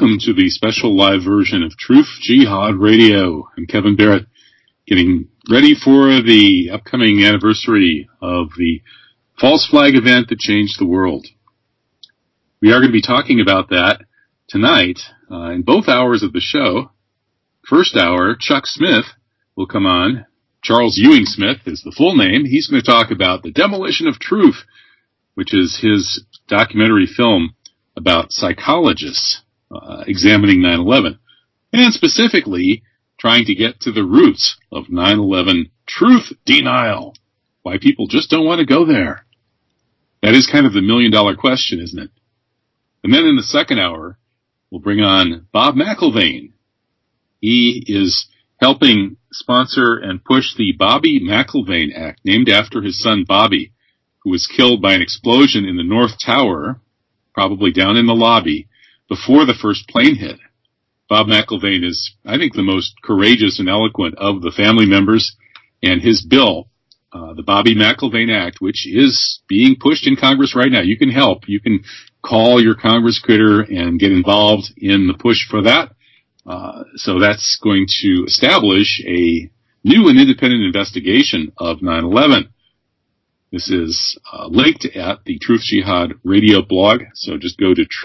welcome to the special live version of Truth Jihad Radio. I'm Kevin Barrett, getting ready for the upcoming anniversary of the false flag event that changed the world. We are going to be talking about that tonight in both hours of the show. First hour, Chuck Smith will come on. Charles Ewing Smith is the full name. He's going to talk about The Demolition of Truth, which is his documentary film about psychologists examining 9/11, and specifically trying to get to the roots of 9/11 truth denial, why people just don't want to go there. That is kind of the million-dollar question, isn't it? And then in the second hour, we'll bring on Bob McIlvaine. He is helping sponsor and push the Bobby McIlvaine Act, named after his son Bobby, who was killed by an explosion in the North Tower, probably down in the lobby, before the first plane hit. Bob McIlvaine is, I think, the most courageous and eloquent of the family members, and his bill, the Bobby McIlvaine Act, which is being pushed in Congress right now. You can help. You can call your Congress critter and get involved in the push for that. So that's going to establish a new and independent investigation of 9/11. This is linked at the Truth Jihad radio blog, so just go to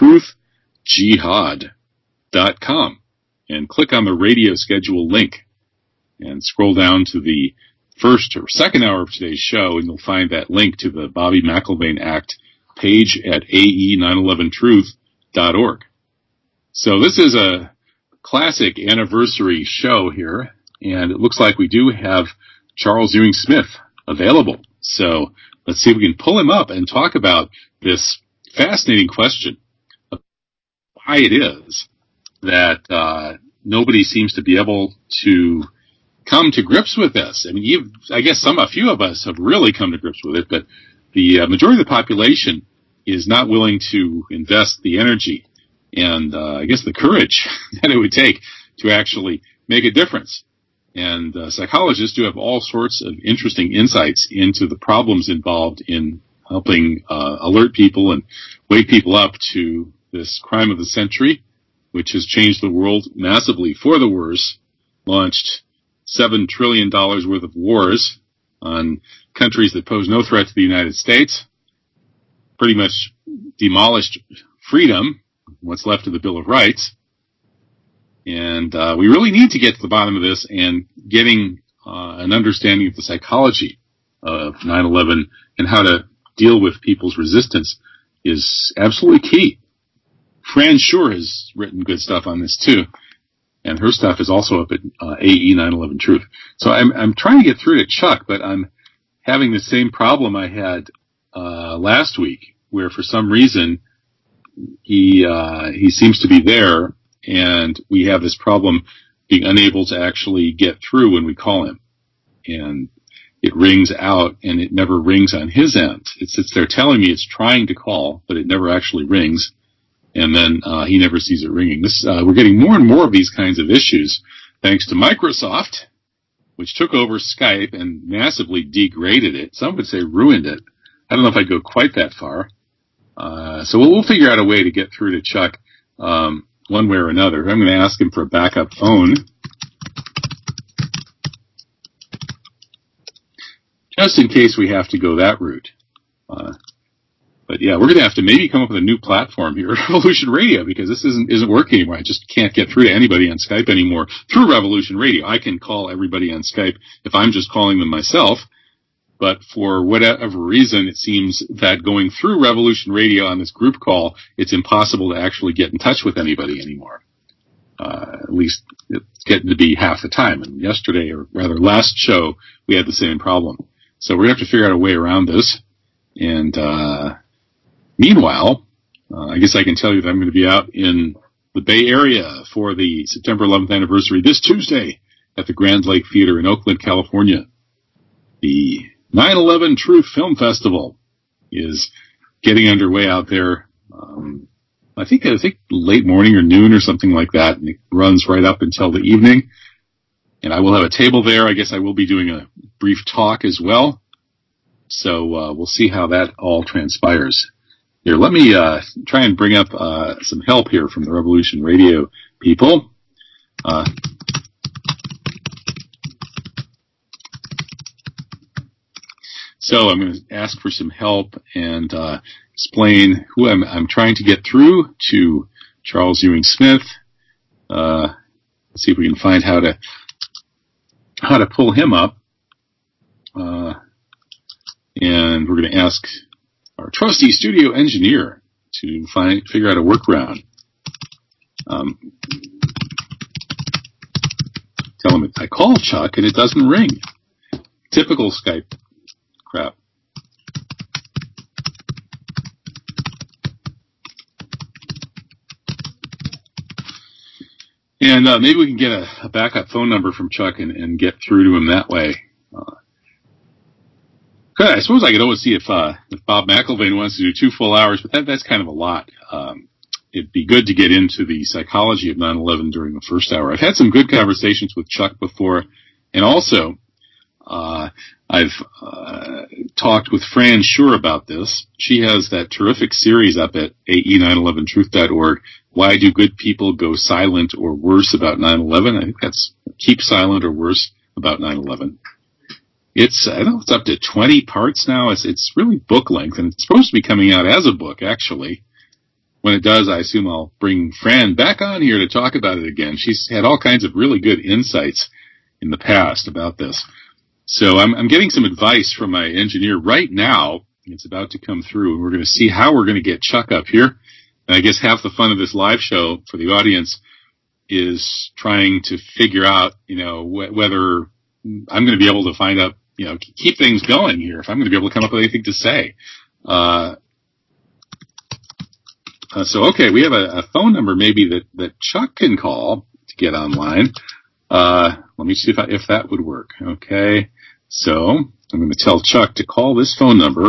truthjihad.com and click on the radio schedule link and scroll down to the first or second hour of today's show, and you'll find that link to the Bobby McIlvaine Act page at ae911truth.org. So this is a classic anniversary show here, and it looks like we do have Charles Ewing Smith available. So let's see if we can pull him up and talk about this fascinating question of why it is that nobody seems to be able to come to grips with this. I mean, I guess a few of us have really come to grips with it, but the majority of the population is not willing to invest the energy and I guess the courage that it would take to actually make a difference. And psychologists do have all sorts of interesting insights into the problems involved in helping alert people and wake people up to this crime of the century, which has changed the world massively for the worse, launched $7 trillion worth of wars on countries that pose no threat to the United States, pretty much demolished freedom, what's left of the Bill of Rights. And we really need to get to the bottom of this, and getting an understanding of the psychology of 9/11 and how to deal with people's resistance is absolutely key. Fran Shure has written good stuff on this too, and her stuff is also up at AE 9/11 Truth. So I'm trying to get through to Chuck, but I'm having the same problem I had last week, where for some reason he seems to be there, and we have this problem being unable to actually get through when we call him. And it rings out, and it never rings on his end. It sits there telling me it's trying to call, but it never actually rings. And then he never sees it ringing. We're getting more and more of these kinds of issues thanks to Microsoft, which took over Skype and massively degraded it. Some would say ruined it. I don't know if I'd go quite that far. So we'll figure out a way to get through to Chuck one way or another. I'm going to ask him for a backup phone, just in case we have to go that route. But yeah, we're going to have to maybe come up with a new platform here at Revolution Radio, because this isn't working anymore. I just can't get through to anybody on Skype anymore through Revolution Radio. I can call everybody on Skype if I'm just calling them myself, but for whatever reason, it seems that going through Revolution Radio on this group call, it's impossible to actually get in touch with anybody anymore. At least it's getting to be half the time. And yesterday, or rather last show, we had the same problem. So we're going to have to figure out a way around this. And meanwhile, I guess I can tell you that I'm going to be out in the Bay Area for the September 11th anniversary this Tuesday at the Grand Lake Theater in Oakland, California. The 9/11 Truth Film Festival is getting underway out there. I think late morning or noon or something like that, and it runs right up until the evening. And I will have a table there. I guess I will be doing a brief talk as well. So we'll see how that all transpires. Here, let me try and bring up some help here from the Revolution Radio people. So I'm going to ask for some help and explain who I'm trying to get through to Charles Ewing Smith. Let's see if we can find how to pull him up. And we're going to ask our trusty studio engineer to figure out a workaround. Tell him I called Chuck and it doesn't ring. Typical Skype crap. And maybe we can get a backup phone number from Chuck and get through to him that way. I suppose I could always see if Bob McIlvaine wants to do 2 full hours, but that's kind of a lot. It'd be good to get into the psychology of 9/11 during the first hour. I've had some good conversations with Chuck before, and also I've talked with Fran Shure about this. She has that terrific series up at ae911truth.org, Why Do Good People Go Silent or Worse About 9/11? I think that's Keep Silent or Worse About 9/11. I know it's up to 20 parts now. It's really book length, and it's supposed to be coming out as a book, actually. When it does, I assume I'll bring Fran back on here to talk about it again. She's had all kinds of really good insights in the past about this. So I'm getting some advice from my engineer right now. It's about to come through, and we're going to see how we're going to get Chuck up here. And I guess half the fun of this live show for the audience is trying to figure out, whether I'm going to be able to find out, keep things going here, if I'm going to be able to come up with anything to say. So, okay, we have a phone number maybe that Chuck can call to get online. Let me see if that would work. Okay, so I'm going to tell Chuck to call this phone number.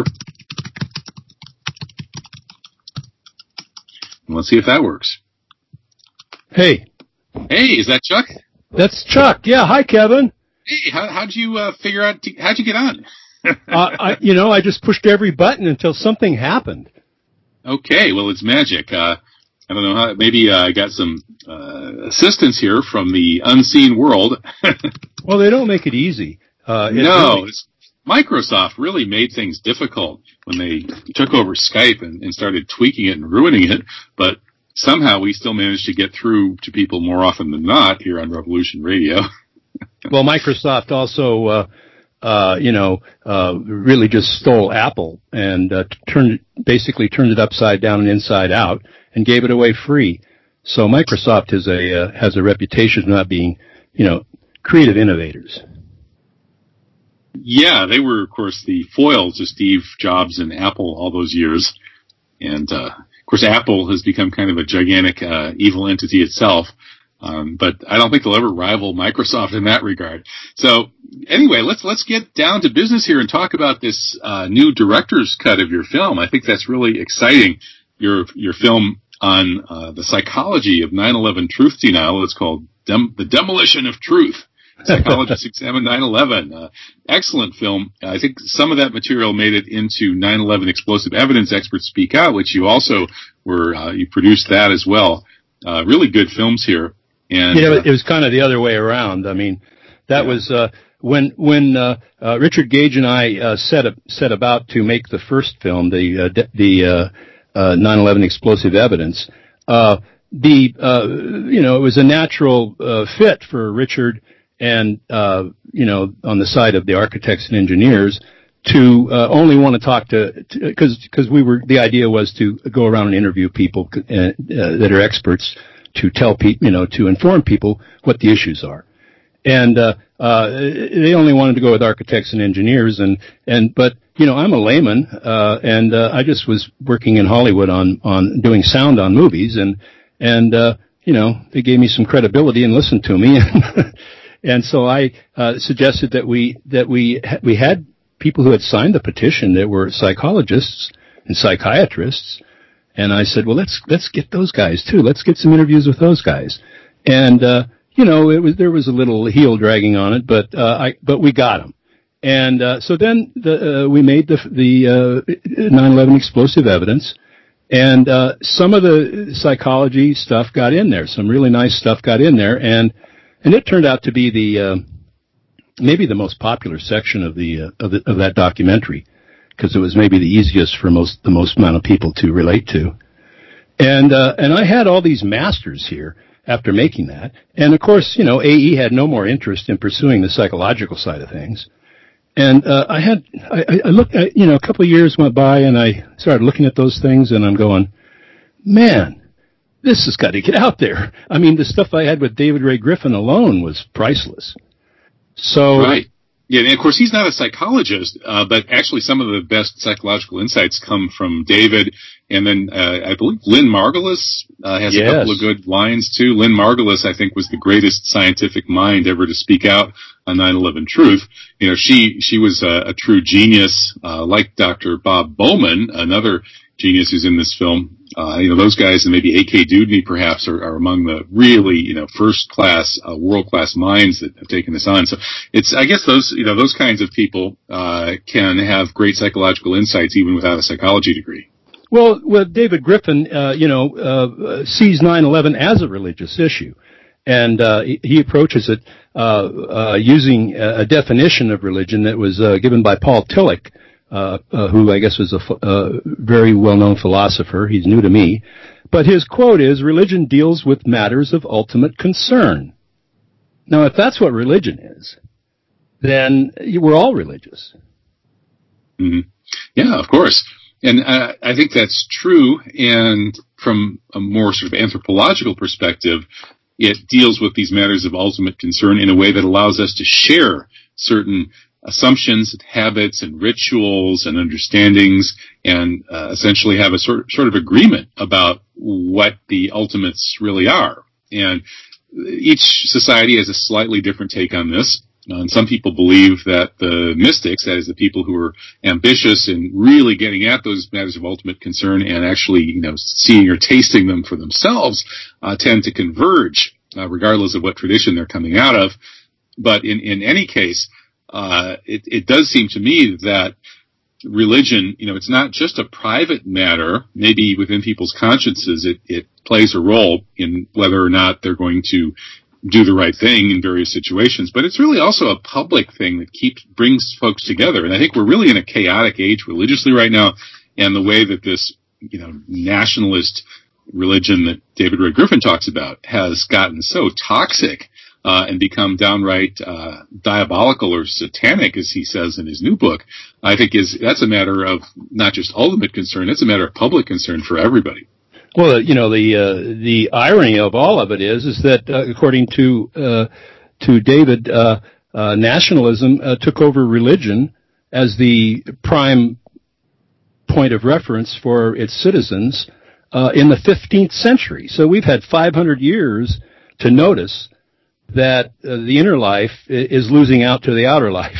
And let's see if that works. Hey. Hey, is that Chuck? That's Chuck. Yeah, hi, Kevin. Hey, how'd you figure out, how'd you get on? I just pushed every button until something happened. Okay, well, it's magic. I don't know how, maybe I got some assistance here from the unseen world. Well, they don't make it easy. Microsoft really made things difficult when they took over Skype and started tweaking it and ruining it, but somehow we still managed to get through to people more often than not here on Revolution Radio. Well, Microsoft also, really just stole Apple and basically turned it upside down and inside out and gave it away free. So Microsoft has a reputation of not being, creative innovators. Yeah, they were, of course, the foil to Steve Jobs and Apple all those years. And, of course, Apple has become kind of a gigantic evil entity itself. But I don't think they'll ever rival Microsoft in that regard. So anyway, let's get down to business here and talk about this new director's cut of your film. I think that's really exciting. Your film on the psychology of 9/11 truth denial. It's called The Demolition of Truth. Psychologists Examine 9/11. Excellent film. I think some of that material made it into 9/11 Explosive Evidence Experts Speak Out, which you also you produced that as well. Really good films here. And it was kind of the other way around. I mean, that was when Richard Gage and I set about to make the first film, the 9/11 Explosive Evidence. It was a natural fit for Richard and on the side of the architects and engineers to only want to talk to because the idea was to go around and interview people that are experts, to tell people, to inform people what the issues are. And they only wanted to go with architects and engineers, but I'm a layman, and I just was working in Hollywood on doing sound on movies, and they gave me some credibility and listened to me. And so I suggested that we had people who had signed the petition that were psychologists and psychiatrists. And I said, well, let's get those guys too. Let's get some interviews with those guys. And, there was a little heel dragging on it, but we got them. And, so then we made the 9/11 Explosive Evidence. And some of the psychology stuff got in there. Some really nice stuff got in there, and it turned out to be the maybe the most popular section of that documentary, because it was maybe the easiest for the most amount of people to relate to. And I had all these masters here after making that, and of course, AE had no more interest in pursuing the psychological side of things. And I looked at, a couple of years went by, and I started looking at those things, and I'm going, man, this has got to get out there. I mean, the stuff I had with David Ray Griffin alone was priceless. So, right. Yeah, and of course, he's not a psychologist, but actually some of the best psychological insights come from David. And then I believe Lynn Margulis has a couple of good lines, too. Lynn Margulis, I think, was the greatest scientific mind ever to speak out on 9/11 Truth. She was a true genius, like Dr. Bob Bowman, another genius who's in this film. Those guys, and maybe A.K. Dewdney perhaps, are among the really, first-class, world-class minds that have taken this on. So I guess those kinds of people can have great psychological insights even without a psychology degree. Well, David Griffin, sees 9/11 as a religious issue. And he approaches it using a definition of religion that was given by Paul Tillich, who I guess was a very well-known philosopher. He's new to me. But his quote is, "Religion deals with matters of ultimate concern." Now, if that's what religion is, then we're all religious. Mm-hmm. Yeah, of course. And I think that's true. And from a more sort of anthropological perspective, it deals with these matters of ultimate concern in a way that allows us to share certain assumptions, habits, and rituals and understandings, and essentially have a sort of agreement about what the ultimates really are. And each society has a slightly different take on this. And some people believe that the mystics, that is, the people who are ambitious and really getting at those matters of ultimate concern and actually, seeing or tasting them for themselves, tend to converge, regardless of what tradition they're coming out of. But in any case, it does seem to me that religion, it's not just a private matter. Maybe within people's consciences, it plays a role in whether or not they're going to do the right thing in various situations, but it's really also a public thing that brings folks together. And I think we're really in a chaotic age religiously right now, and the way that this, nationalist religion that David Ray Griffin talks about has gotten so toxic and become downright diabolical or satanic, as he says in his new book, I think that's a matter of not just ultimate concern, it's a matter of public concern for everybody. Well, the irony of all of it is that according to David, nationalism took over religion as the prime point of reference for its citizens in the 15th century. So we've had 500 years to notice that the inner life is losing out to the outer life.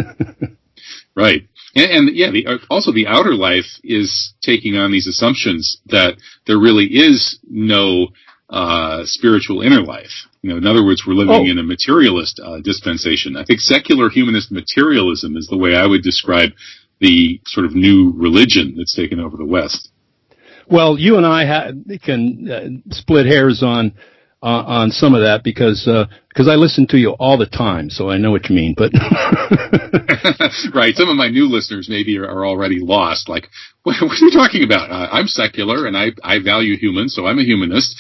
Right. And also the outer life is taking on these assumptions that there really is no spiritual inner life. In other words, we're living in a materialist dispensation. I think secular humanist materialism is the way I would describe the sort of new religion that's taken over the West. Well, you and I can split hairs on some of that because I listen to you all the time, so I know what you mean. But right, some of my new listeners maybe are already lost. Like, what are you talking about? I'm secular and I value humans, so I'm a humanist.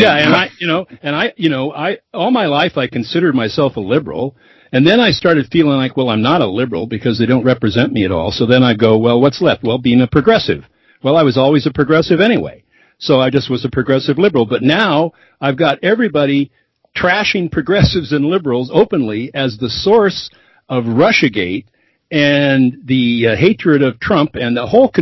And I all my life I considered myself a liberal, and then I started feeling like, well, I'm not a liberal because they don't represent me at all. So then I go, well, what's left? Well, being a progressive. Well, I was always a progressive anyway. So I just was a progressive liberal. But now I've got everybody trashing progressives and liberals openly as the source of Russiagate and the hatred of Trump and the whole.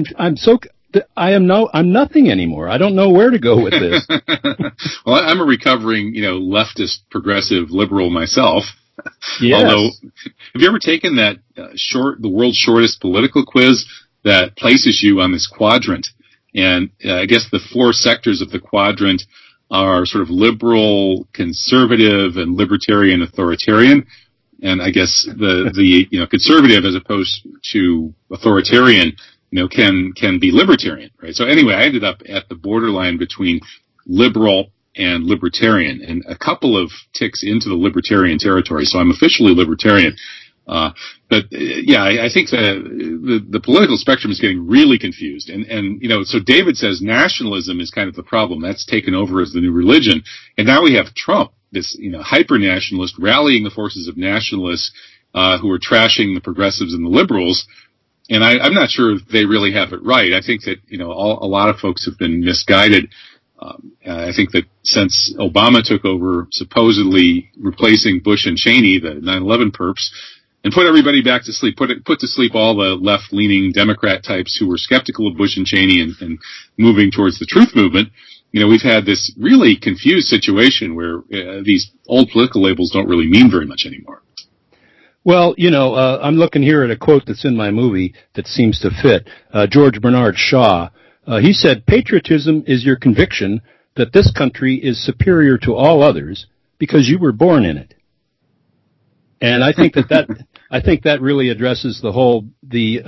I'm nothing anymore. I don't know where to go with this. Well, I'm a recovering, leftist progressive liberal myself. Yes. Although, have you ever taken that the world's shortest political quiz that places you on this quadrant? And I guess the four sectors of the quadrant are sort of liberal, conservative, and libertarian, authoritarian. And I guess the conservative as opposed to authoritarian can be libertarian, right? So anyway, I ended up at the borderline between liberal and libertarian, and a couple of ticks into the libertarian territory. So I'm officially libertarian. I think the political spectrum is getting really confused. And so David says nationalism is kind of the problem. That's taken over as the new religion. And now we have Trump, this, hyper-nationalist, rallying the forces of nationalists, who are trashing the progressives and the liberals. And I'm not sure if they really have it right. I think that, a lot of folks have been misguided. I think that since Obama took over, supposedly replacing Bush and Cheney, the 9/11 perps, and put everybody back to sleep, put to sleep all the left-leaning Democrat types who were skeptical of Bush and Cheney and moving towards the truth movement, we've had this really confused situation where these old political labels don't really mean very much anymore. Well, I'm looking here at a quote that's in my movie that seems to fit. George Bernard Shaw, he said, "Patriotism is your conviction that this country is superior to all others because you were born in it." And I think that really addresses the whole the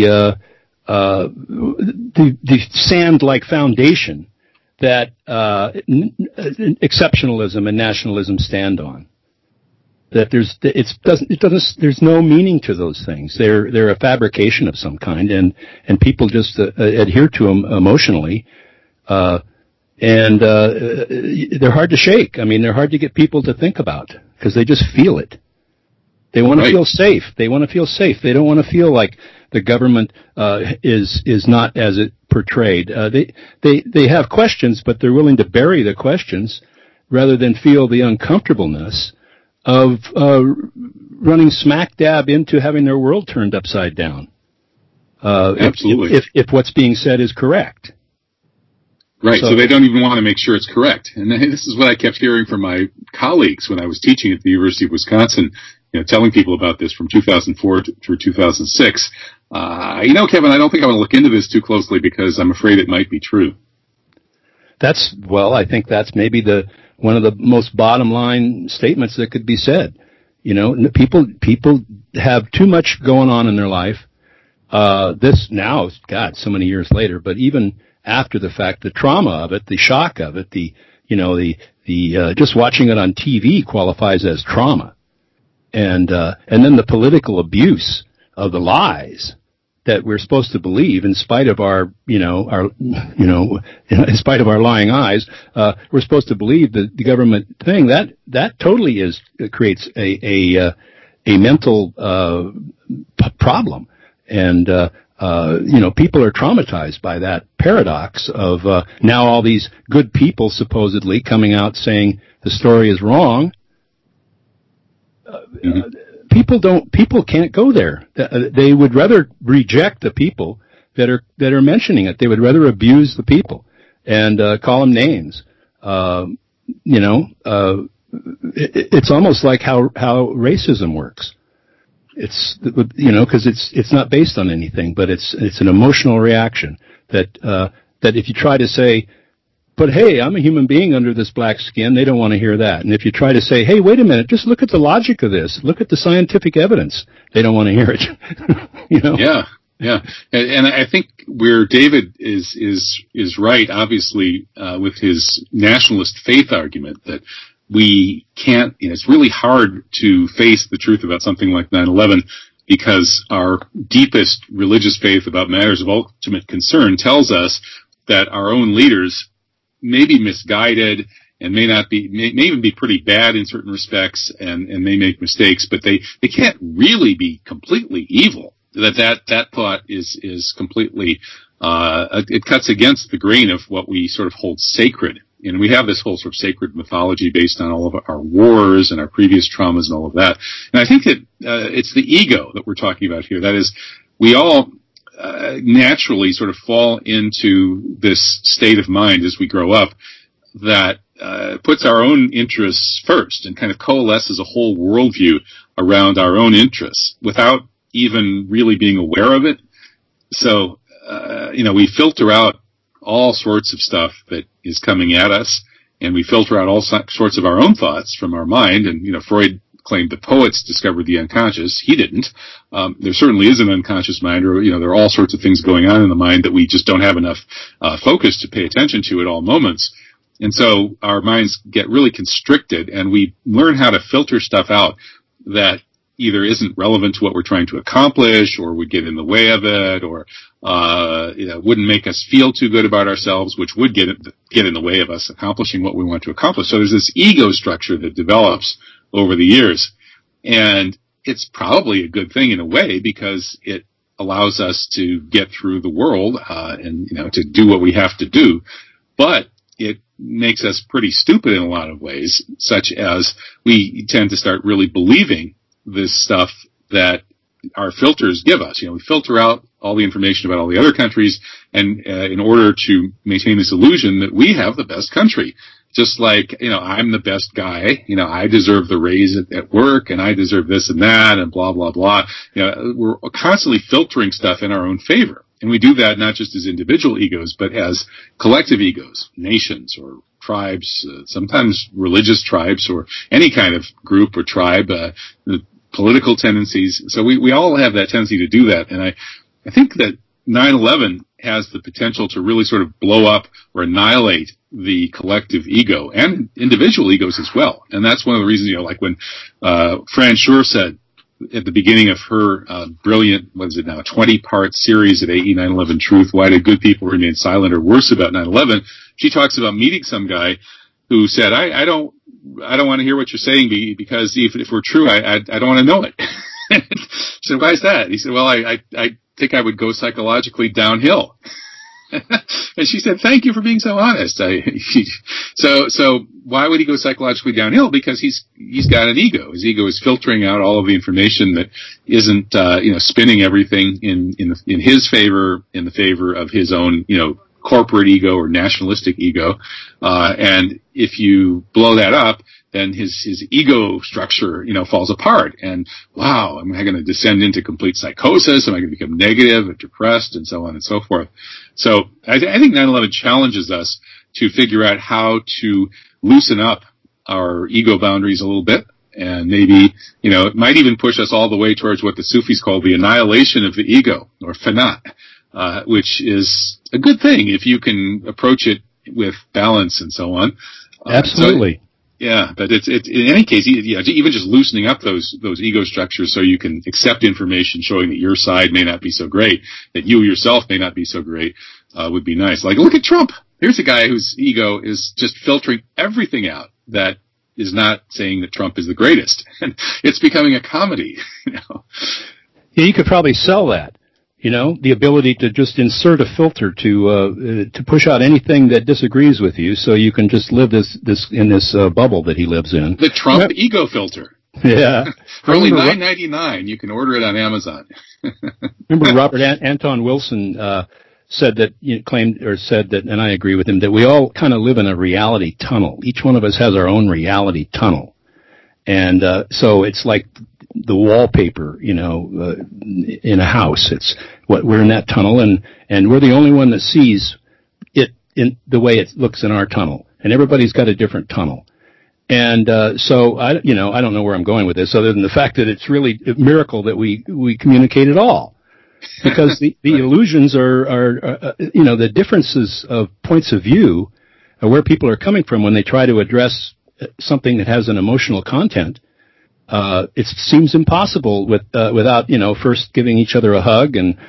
sand-like foundation that exceptionalism and nationalism stand on. That there's no meaning to those things. They're a fabrication of some kind, and people just adhere to them emotionally, and they're hard to shake. I mean, they're hard to get people to think about because they just feel it. They want to feel safe. They want to feel safe. They don't want to feel like the government is not as it portrayed. They have questions, but they're willing to bury the questions rather than feel the uncomfortableness of running smack dab into having their world turned upside down. Absolutely. If what's being said is correct. Right, so they don't even want to make sure it's correct. And this is what I kept hearing from my colleagues when I was teaching at the University of Wisconsin, telling people about this from 2004 through 2006. Kevin, I don't think I want to look into this too closely because I'm afraid it might be true. I think that's maybe one of the most bottom line statements that could be said. People have too much going on in their life. This now, God, so many years later, but even after the fact, the trauma of it, the shock of it, the just watching it on TV qualifies as trauma. And then the political abuse of the lies that we're supposed to believe in spite of in spite of our lying eyes, we're supposed to believe the government thing that totally creates a mental, problem. And, people are traumatized by that paradox of, now all these good people supposedly coming out saying the story is wrong. People can't go there. They would rather reject the people that are mentioning it. They would rather abuse the people and call them names. It's almost like how racism works. It's because it's not based on anything, but it's an emotional reaction that if you try to say, but hey, I'm a human being under this black skin, they don't want to hear that. And if you try to say, hey, wait a minute, just look at the logic of this, look at the scientific evidence, they don't want to hear it. Yeah. And I think where David is right, obviously, with his nationalist faith argument that we can't, it's really hard to face the truth about something like 9/11 because our deepest religious faith about matters of ultimate concern tells us that our own leaders may be misguided and may even be pretty bad in certain respects and may make mistakes, but they can't really be completely evil. That thought is completely, it cuts against the grain of what we sort of hold sacred. And we have this whole sort of sacred mythology based on all of our wars and our previous traumas and all of that. And I think that it's the ego that we're talking about here. That is, we all naturally sort of fall into this state of mind as we grow up that puts our own interests first and kind of coalesces a whole worldview around our own interests without even really being aware of it. So, we filter out all sorts of stuff that is coming at us, and we filter out all sorts of our own thoughts from our mind. And, Freud claimed the poets discovered the unconscious. He didn't. There certainly is an unconscious mind, or, there are all sorts of things going on in the mind that we just don't have enough focus to pay attention to at all moments. And so our minds get really constricted, and we learn how to filter stuff out that either isn't relevant to what we're trying to accomplish, or would get in the way of it, or wouldn't make us feel too good about ourselves, which would get in the way of us accomplishing what we want to accomplish. So there's this ego structure that develops over the years, and it's probably a good thing in a way, because it allows us to get through the world and to do what we have to do. But it makes us pretty stupid in a lot of ways, such as we tend to start really believing this stuff that our filters give us. We filter out all the information about all the other countries, and in order to maintain this illusion that we have the best country. Just like, I'm the best guy, I deserve the raise at work, and I deserve this and that, and blah, blah, blah. We're constantly filtering stuff in our own favor. And we do that not just as individual egos, but as collective egos, nations or tribes, sometimes religious tribes, or any kind of group or tribe, political tendencies. So we all have that tendency to do that. And I think that 9/11 has the potential to really sort of blow up or annihilate the collective ego and individual egos as well. And that's one of the reasons, like when Fran Shure said at the beginning of her brilliant, 20-part series at AE 9/11 Truth, Why Did Good People Remain Silent or Worse About 9/11, she talks about meeting some guy who said, I don't want to hear what you're saying, because if we're true, I don't want to know it. She said, why is that? He said, well, I think I would go psychologically downhill. And she said, thank you for being so honest. So why would he go psychologically downhill? Because he's got an ego. His ego is filtering out all of the information that isn't, spinning everything in his favor, in the favor of his own, corporate ego or nationalistic ego. And if you blow that up, then his ego structure, falls apart. And wow, am I going to descend into complete psychosis? Am I going to become negative and depressed, and so on and so forth? So I think 9/11 challenges us to figure out how to loosen up our ego boundaries a little bit. And maybe, it might even push us all the way towards what the Sufis call the annihilation of the ego, or fana, which is a good thing if you can approach it with balance and so on. Absolutely. Yeah, but it's in any case, even just loosening up those ego structures so you can accept information showing that your side may not be so great, that you yourself may not be so great, would be nice. Like, look at Trump. Here's a guy whose ego is just filtering everything out that is not saying that Trump is the greatest. And it's becoming a comedy, Yeah, you could probably sell that. The ability to just insert a filter to push out anything that disagrees with you, so you can just live in this bubble that he lives in. The Trump ego filter. Yeah. For only $9.99, you can order it on Amazon. Remember Robert Anton Wilson said that, and I agree with him, that we all kind of live in a reality tunnel. Each one of us has our own reality tunnel. And so it's like the wallpaper, in a house. It's what we're in that tunnel, and we're the only one that sees it in the way it looks in our tunnel. And everybody's got a different tunnel. And so I don't know where I'm going with this, other than the fact that it's really a miracle that we communicate at all, because the illusions are the differences of points of view, where people are coming from when they try to address something that has an emotional content. It seems impossible without, first giving each other a hug and,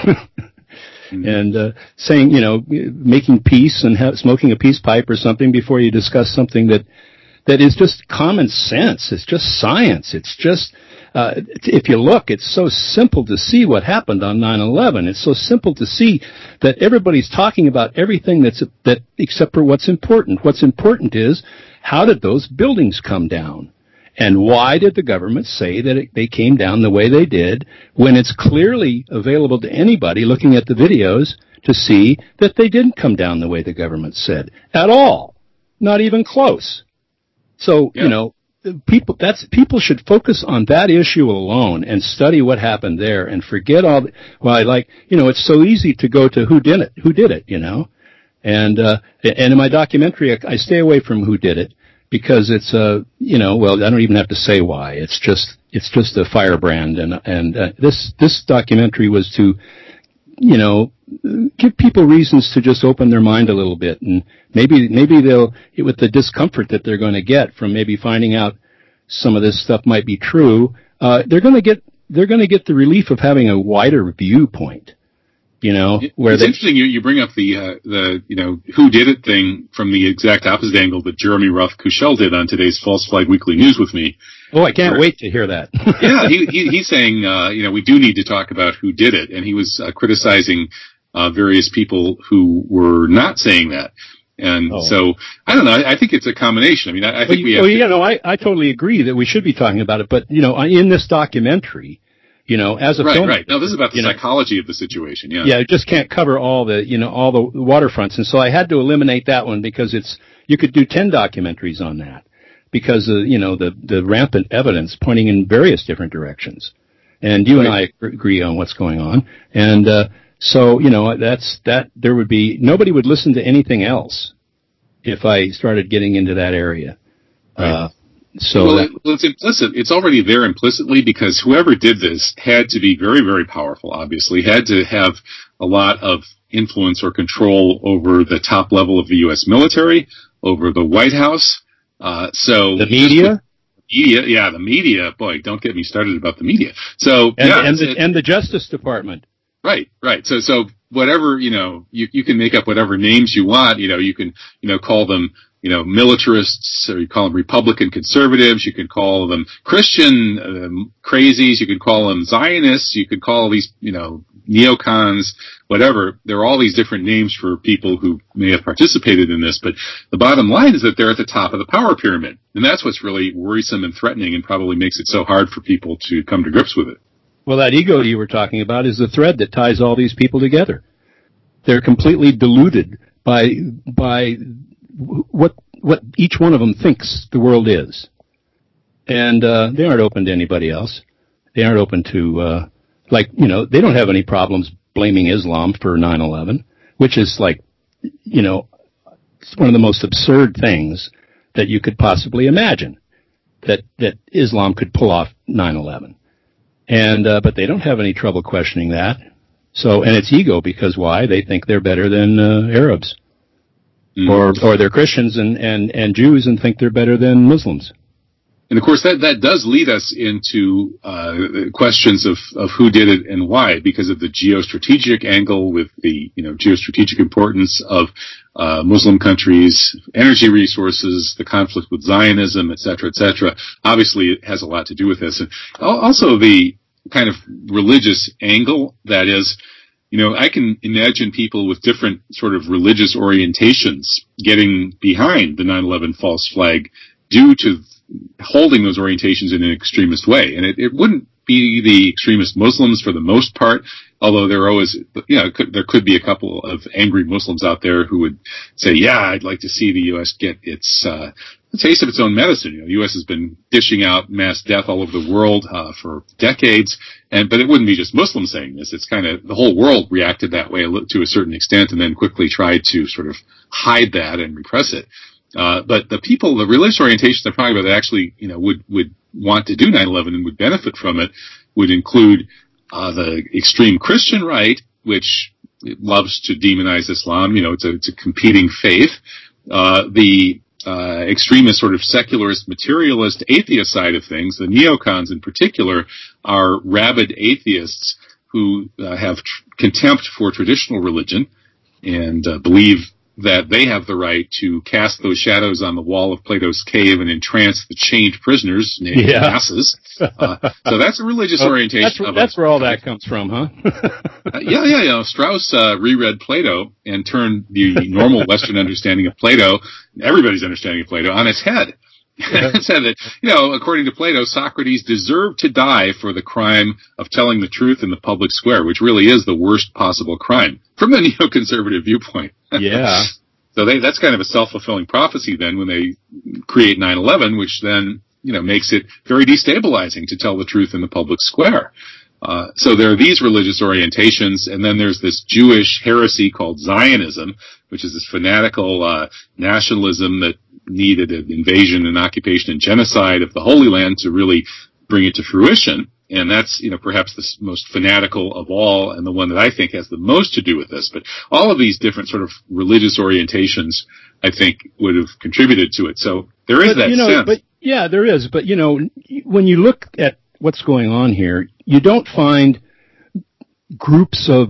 and, saying, making peace and smoking a peace pipe or something before you discuss something that is just common sense. It's just science. It's just, if you look, it's so simple to see what happened on 9/11. It's so simple to see that everybody's talking about everything except for what's important. What's important is, how did those buildings come down? And why did the government say that they came down the way they did, when it's clearly available to anybody looking at the videos to see that they didn't come down the way the government said at all? Not even close. So, yeah. People should focus on that issue alone and study what happened there, and forget all it's so easy to go to who did it, And in my documentary, I stay away from who did it. because it's well, I don't even have to say why. It's just a firebrand, and this documentary was to, give people reasons to just open their mind a little bit, and maybe they'll, with the discomfort that they're going to get from maybe finding out some of this stuff might be true, they're going to get the relief of having a wider viewpoint. Where it's interesting you bring up the who did it thing from the exact opposite angle that Jeremy Roth Kushel did on today's False Flag Weekly News with me. Oh, I can't wait to hear that. Yeah, he's saying we do need to talk about who did it, and he was criticizing various people who were not saying that. And so, I don't know, I think it's a combination. I mean, I think we have I totally agree that we should be talking about it, but, in this documentary, as a film. Right. No, this is about the psychology of the situation, yeah. Yeah, it just can't cover all the waterfronts. And so I had to eliminate that one because you could do 10 documentaries on that because, the rampant evidence pointing in various different directions. And you and I agree on what's going on. And, so, there would be, nobody would listen to anything else if I started getting into that area. Right. It's implicit. It's already there implicitly because whoever did this had to be very, very powerful, obviously, had to have a lot of influence or control over the top level of the U.S. military, over the White House. So the media? The media. Boy, don't get me started about the media. So, and the Justice Department. Right. So whatever, you can make up whatever names you want, you can, call them, militarists, or you call them Republican conservatives, you can call them Christian crazies, you could call them Zionists, you could call these, neocons, whatever. There are all these different names for people who may have participated in this, but the bottom line is that they're at the top of the power pyramid. And that's what's really worrisome and threatening and probably makes it so hard for people to come to grips with it. Well, that ego you were talking about is the thread that ties all these people together. They're completely deluded by what each one of them thinks the world is. And they aren't open to anybody else. They aren't open to, they don't have any problems blaming Islam for 9/11, which is it's one of the most absurd things that you could possibly imagine, that Islam could pull off 9/11. And, but they don't have any trouble questioning that. So, and it's ego because why? They think they're better than, Arabs. Mm-hmm. Or they're Christians and Jews and think they're better than Muslims. And of course that does lead us into, questions of who did it and why, because of the geostrategic angle with the, geostrategic importance of, Muslim countries, energy resources, the conflict with Zionism, et cetera, et cetera. Obviously it has a lot to do with this. And also the kind of religious angle that is, I can imagine people with different sort of religious orientations getting behind the 9/11 false flag due to holding those orientations in an extremist way. And it wouldn't be the extremist Muslims for the most part, although there are always, there could be a couple of angry Muslims out there who would say, yeah, I'd like to see the U.S. get its, a taste of its own medicine. The U.S. has been dishing out mass death all over the world, for decades. But it wouldn't be just Muslims saying this. It's kind of, the whole world reacted that way to a certain extent and then quickly tried to sort of hide that and repress it. But the people, the religious orientations I'm talking about that actually, would want to do 9/11 and would benefit from it would include, the extreme Christian right, which loves to demonize Islam. It's a competing faith. The extremist sort of secularist, materialist, atheist side of things, the neocons in particular, are rabid atheists who have contempt for traditional religion and believe that they have the right to cast those shadows on the wall of Plato's cave and entrance the chained prisoners named masses. So that's a religious orientation. That's where all that comes from, huh? Yeah. Strauss reread Plato and turned the normal Western understanding of Plato, everybody's understanding of Plato, on its head. It said that, according to Plato, Socrates deserved to die for the crime of telling the truth in the public square, which really is the worst possible crime from a neoconservative viewpoint. Yeah. So that's kind of a self-fulfilling prophecy then when they create 9/11, which then, makes it very destabilizing to tell the truth in the public square. So there are these religious orientations, and then there's this Jewish heresy called Zionism, which is this fanatical nationalism that needed an invasion and occupation and genocide of the Holy Land to really bring it to fruition. And that's, perhaps the most fanatical of all, and the one that I think has the most to do with this. But all of these different sort of religious orientations, I think, would have contributed to it. So there is that sense. But yeah, there is. But, when you look at what's going on here, you don't find groups of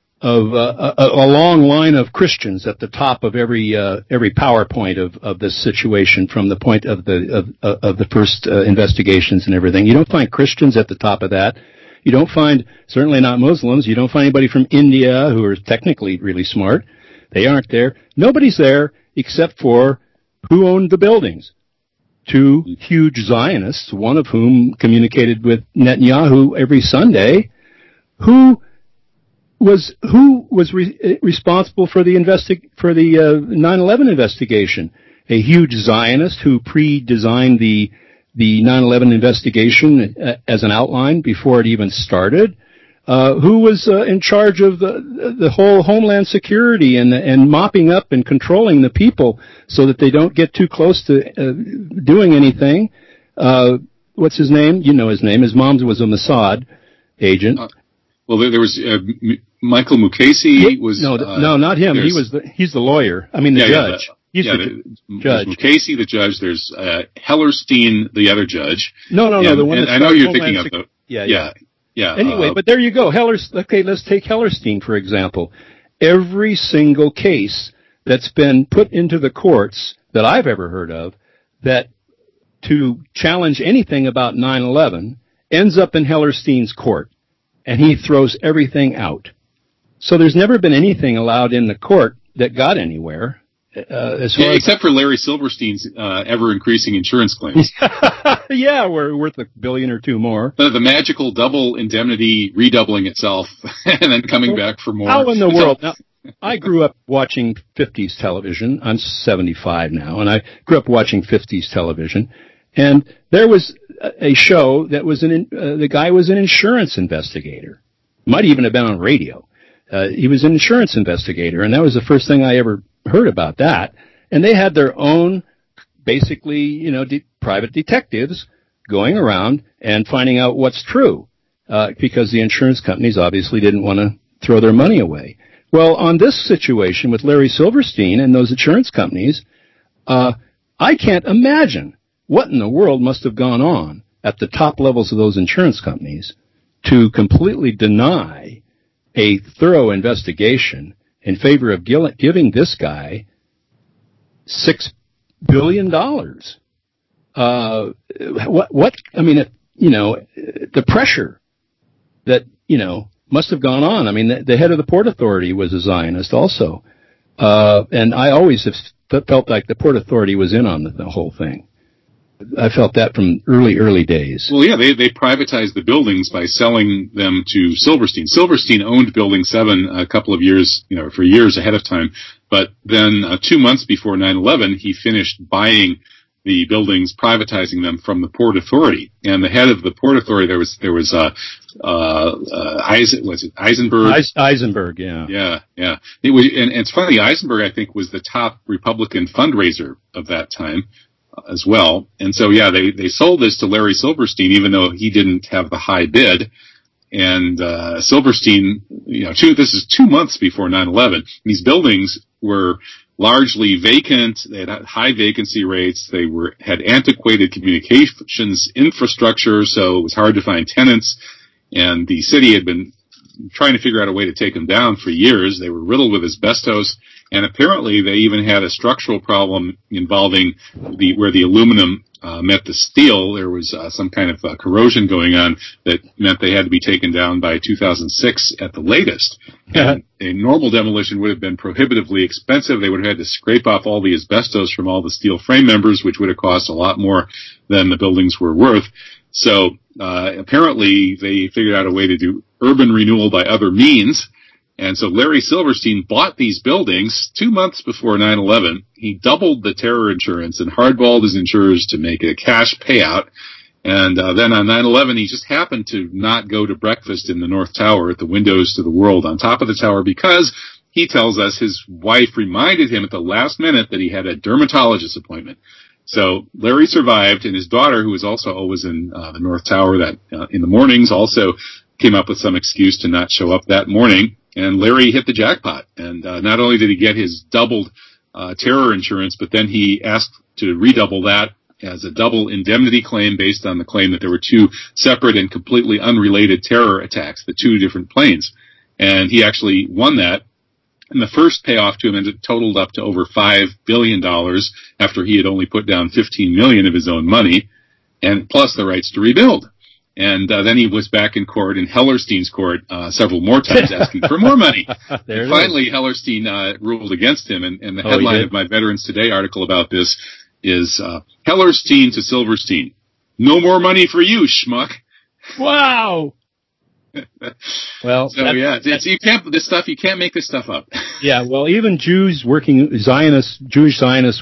a long line of Christians at the top of every PowerPoint of this situation from the point of the first investigations and everything. You don't find Christians at the top of that. You don't find, certainly not Muslims. You don't find anybody from India who are technically really smart. They aren't there. Nobody's there except for who owned the buildings. Two huge Zionists, one of whom communicated with Netanyahu every Sunday, who was responsible for the 9/11 investigation. A huge Zionist who pre-designed the 9/11 investigation as an outline before it even started, who was in charge of the whole homeland security and mopping up and controlling the people so that they don't get too close to doing anything. What's his name? You know his name. His mom was a Mossad agent. Well, there was Michael Mukasey. No, not him. He's the lawyer. I mean, the judge. He's the judge. There's Mukasey, the judge. There's Hellerstein, the other judge. No, the one. I know you're thinking of the. Yeah. Anyway, but there you go. Okay, let's take Hellerstein, for example. Every single case that's been put into the courts that I've ever heard of that to challenge anything about 9/11 ends up in Hellerstein's court, and he throws everything out. So there's never been anything allowed in the court that got anywhere. Except for Larry Silverstein's ever-increasing insurance claims. Yeah, we're worth $1 billion or $2 billion more. The magical double indemnity redoubling itself and then coming back for more. How in the world? Now, I grew up watching 50s television. I'm 75 now, and I grew up watching 50s television. And there was a show that was the guy was an insurance investigator. Might even have been on radio. He was an insurance investigator, and that was the first thing I ever heard about that. And they had their own, basically, private detectives going around and finding out what's true, because the insurance companies obviously didn't want to throw their money away. Well, on this situation with Larry Silverstein and those insurance companies, I can't imagine what in the world must have gone on at the top levels of those insurance companies to completely deny a thorough investigation in favor of giving this guy $6 billion. The pressure that, must have gone on. I mean, the head of the Port Authority was a Zionist also. And I always have felt like the Port Authority was in on the whole thing. I felt that from early days. Well, yeah, they privatized the buildings by selling them to Silverstein. Silverstein owned Building 7 a couple of years, for years ahead of time. But then 2 months before 9/11, he finished buying the buildings, privatizing them from the Port Authority. And the head of the Port Authority, there was Eisenberg? Eisenberg, yeah. Yeah. It was, and it's funny, Eisenberg, I think, was the top Republican fundraiser of that time as well. And so, yeah, they sold this to Larry Silverstein, even though he didn't have the high bid. And Silverstein, this is 2 months before 9/11. These buildings were largely vacant. They had high vacancy rates. They had antiquated communications infrastructure, so it was hard to find tenants. And the city had been trying to figure out a way to take them down for years. They were riddled with asbestos, and apparently they even had a structural problem involving where the aluminum met the steel. There was some kind of corrosion going on that meant they had to be taken down by 2006 at the latest. And a normal demolition would have been prohibitively expensive. They would have had to scrape off all the asbestos from all the steel frame members, which would have cost a lot more than the buildings were worth. So apparently they figured out a way to do urban renewal by other means. And so Larry Silverstein bought these buildings 2 months before 9/11. He doubled the terror insurance and hardballed his insurers to make it a cash payout. And then on 9/11, he just happened to not go to breakfast in the North Tower at the windows to the world on top of the tower because he tells us his wife reminded him at the last minute that he had a dermatologist appointment. So Larry survived, and his daughter, who was also always in the North Tower that in the mornings, also came up with some excuse to not show up that morning. And Larry hit the jackpot. And not only did he get his doubled terror insurance, but then he asked to redouble that as a double indemnity claim based on the claim that there were two separate and completely unrelated terror attacks, the two different planes. And he actually won that. And the first payoff to him ended totaled up to over $5 billion after he had only put down $15 million of his own money, and plus the rights to rebuild. And then he was back in court, in Hellerstein's court, several more times asking for more money. And finally, Hellerstein ruled against him, and the headline of my Veterans Today article about this is Hellerstein to Silverstein. No more money for you, schmuck. Wow. Well, so you can't make this stuff up. Yeah, well, even Jews working Jewish Zionists,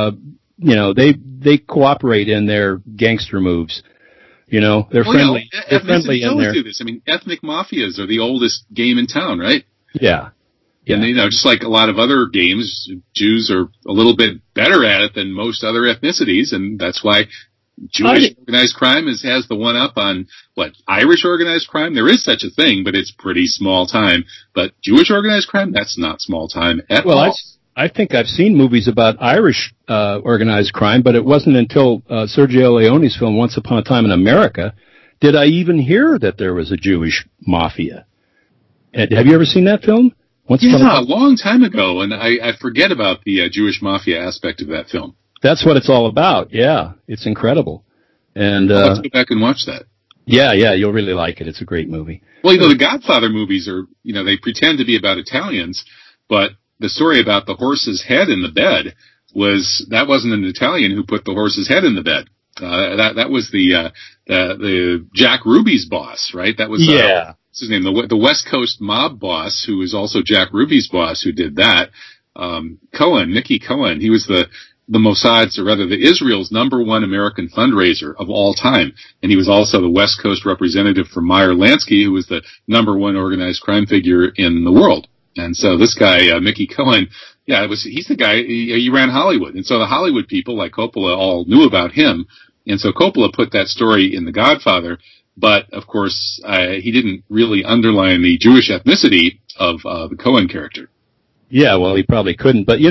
they cooperate in their gangster moves. They're friendly. They're friendly in there. Do this. I mean, ethnic mafias are the oldest game in town, right? Yeah. And just like a lot of other games, Jews are a little bit better at it than most other ethnicities, and that's why Jewish organized crime has the one up on Irish organized crime. There is such a thing, but it's pretty small time. But Jewish organized crime, that's not small time at all. I think I've seen movies about Irish organized crime, but it wasn't until Sergio Leone's film Once Upon a Time in America did I even hear that there was a Jewish mafia. Have you ever seen that film? A long time ago, and I forget about the Jewish mafia aspect of that film. That's what it's all about. Yeah, it's incredible. And let's go back and watch that. Yeah, you'll really like it. It's a great movie. Well, the Godfather movies are, they pretend to be about Italians, but the story about the horse's head in the bed wasn't an Italian who put the horse's head in the bed. That was the Jack Ruby's boss, right? That was what's his name? The West Coast mob boss, who was also Jack Ruby's boss, who did that. Mickey Cohen. He was the Mossad's, or rather the Israel's #1 American fundraiser of all time. And he was also the West Coast representative for Meyer Lansky, who was the #1 organized crime figure in the world. And so this guy, Mickey Cohen, he's the guy, he ran Hollywood. And so the Hollywood people, like Coppola, all knew about him. And so Coppola put that story in The Godfather. But, of course, he didn't really underline the Jewish ethnicity of the Cohen character. Yeah, well, he probably couldn't. But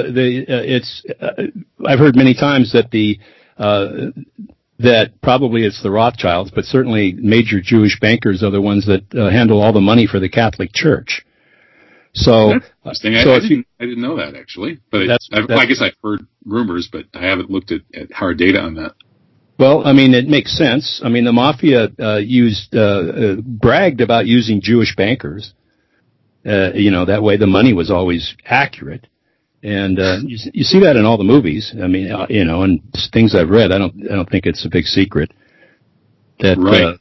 I've heard many times that that probably it's the Rothschilds, but certainly major Jewish bankers are the ones that handle all the money for the Catholic Church. So, interesting. I didn't know that, actually. But I guess I've heard rumors, but I haven't looked at hard data on that. Well, I mean, it makes sense. I mean, the mafia bragged about using Jewish bankers. That way the money was always accurate. And you see that in all the movies. I mean, and things I've read, I don't think it's a big secret that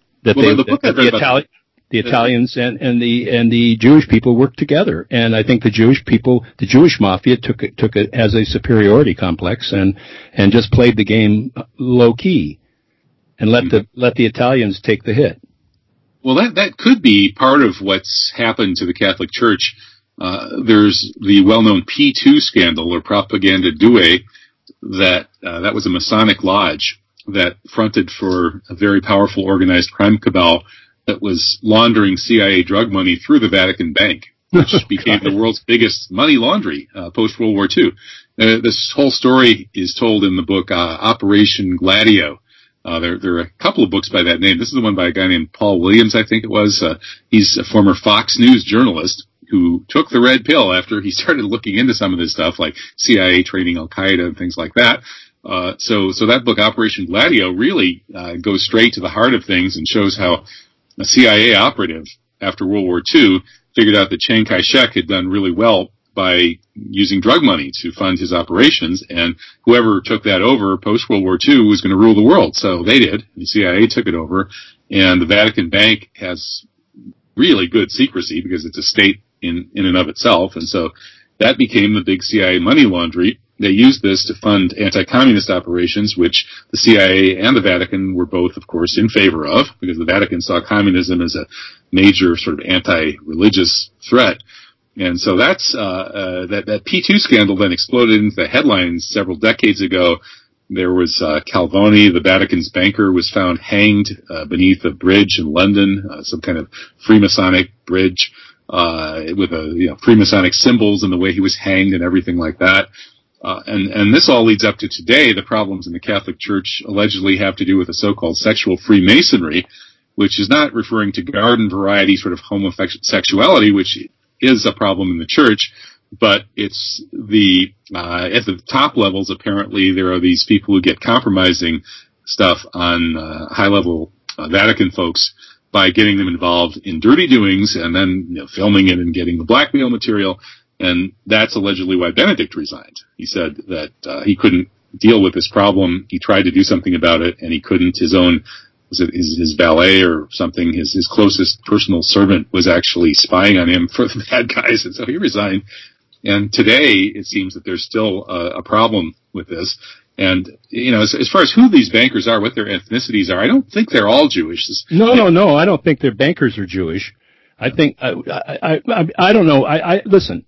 the Italians and the Jewish people worked together. And I think the Jewish mafia took it as a superiority complex and just played the game low key and let the Italians take the hit. Well, that could be part of what's happened to the Catholic Church. There's the well-known P2 scandal, or Propaganda Due, that was a Masonic lodge that fronted for a very powerful organized crime cabal that was laundering CIA drug money through the Vatican Bank, which became the world's biggest money laundry post-World War II. This whole story is told in the book Operation Gladio. There are a couple of books by that name. This is the one by a guy named Paul Williams, I think it was. He's a former Fox News journalist who took the red pill after he started looking into some of this stuff, like CIA training Al-Qaeda and things like that. So that book, Operation Gladio, really goes straight to the heart of things and shows how a CIA operative after World War II figured out that Chiang Kai-shek had done really well by using drug money to fund his operations, and whoever took that over post-World War II was going to rule the world. So they did. The CIA took it over, and the Vatican Bank has really good secrecy because it's a state in and of itself, and so that became the big CIA money laundry. They used this to fund anti-communist operations, which the CIA and the Vatican were both, of course, in favor of, because the Vatican saw communism as a major sort of anti-religious threat. And so that's that P2 scandal then exploded into the headlines several decades ago. There was Calvoni, the Vatican's banker, was found hanged beneath a bridge in London, some kind of Freemasonic bridge with Freemasonic symbols and the way he was hanged and everything like that. And this all leads up to today. The problems in the Catholic Church allegedly have to do with the so-called sexual Freemasonry, which is not referring to garden variety sort of homosexuality, which is a problem in the church, but it's at the top levels, apparently, there are these people who get compromising stuff on high-level Vatican folks by getting them involved in dirty doings and then filming it and getting the blackmail material. And that's allegedly why Benedict resigned. He said that he couldn't deal with this problem. He tried to do something about it, and he couldn't. His own, his valet or something, his closest personal servant was actually spying on him for the bad guys, and so he resigned. And today, it seems that there's still a problem with this. And, as far as who these bankers are, what their ethnicities are, I don't think they're all Jewish. No. I don't think their bankers are Jewish. I think, I don't know. Listen,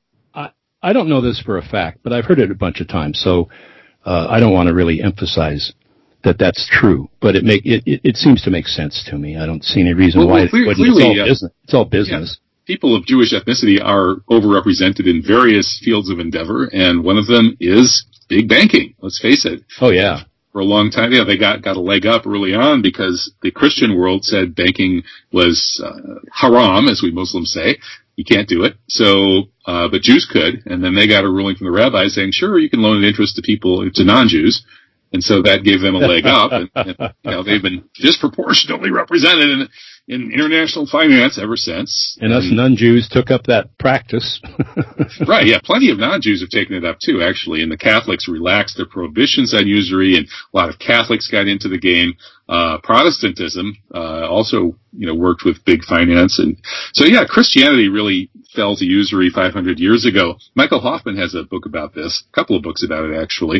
I don't know this for a fact, but I've heard it a bunch of times. So, I don't want to really emphasize that that's true, but it seems to make sense to me. I don't see any reason why it's all business. Yeah. People of Jewish ethnicity are overrepresented in various fields of endeavor, and one of them is big banking. Let's face it. Oh, yeah. For a long time, they got a leg up early on because the Christian world said banking was haram, as we Muslims say. You can't do it. So, but Jews could, and then they got a ruling from the rabbis saying, sure, you can loan an interest to non-Jews. And so that gave them a leg up, and they've been disproportionately represented in international finance ever since. And us non-Jews took up that practice. Right, yeah, plenty of non-Jews have taken it up too, actually, and the Catholics relaxed their prohibitions on usury, and a lot of Catholics got into the game. Protestantism also, worked with big finance, and so Christianity really fell to usury 500 years ago. Michael Hoffman has a book about this, a couple of books about it actually.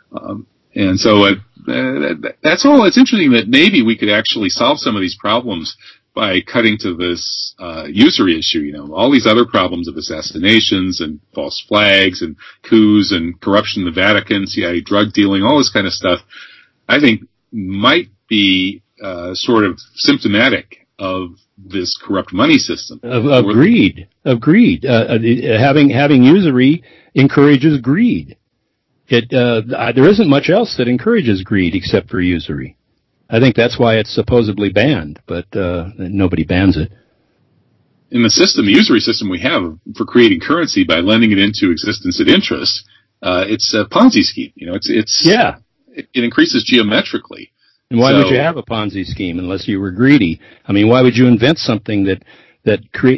And so that's all. It's interesting that maybe we could actually solve some of these problems by cutting to this usury issue. All these other problems of assassinations and false flags and coups and corruption in the Vatican, CIA drug dealing, all this kind of stuff, I think might be sort of symptomatic of this corrupt money system. Of greed. Having usury encourages greed. There isn't much else that encourages greed except for usury. I think that's why it's supposedly banned, but nobody bans it. In the usury system we have for creating currency by lending it into existence at interest, it's a Ponzi scheme. It increases geometrically. And why would you have a Ponzi scheme unless you were greedy? I mean, why would you invent something that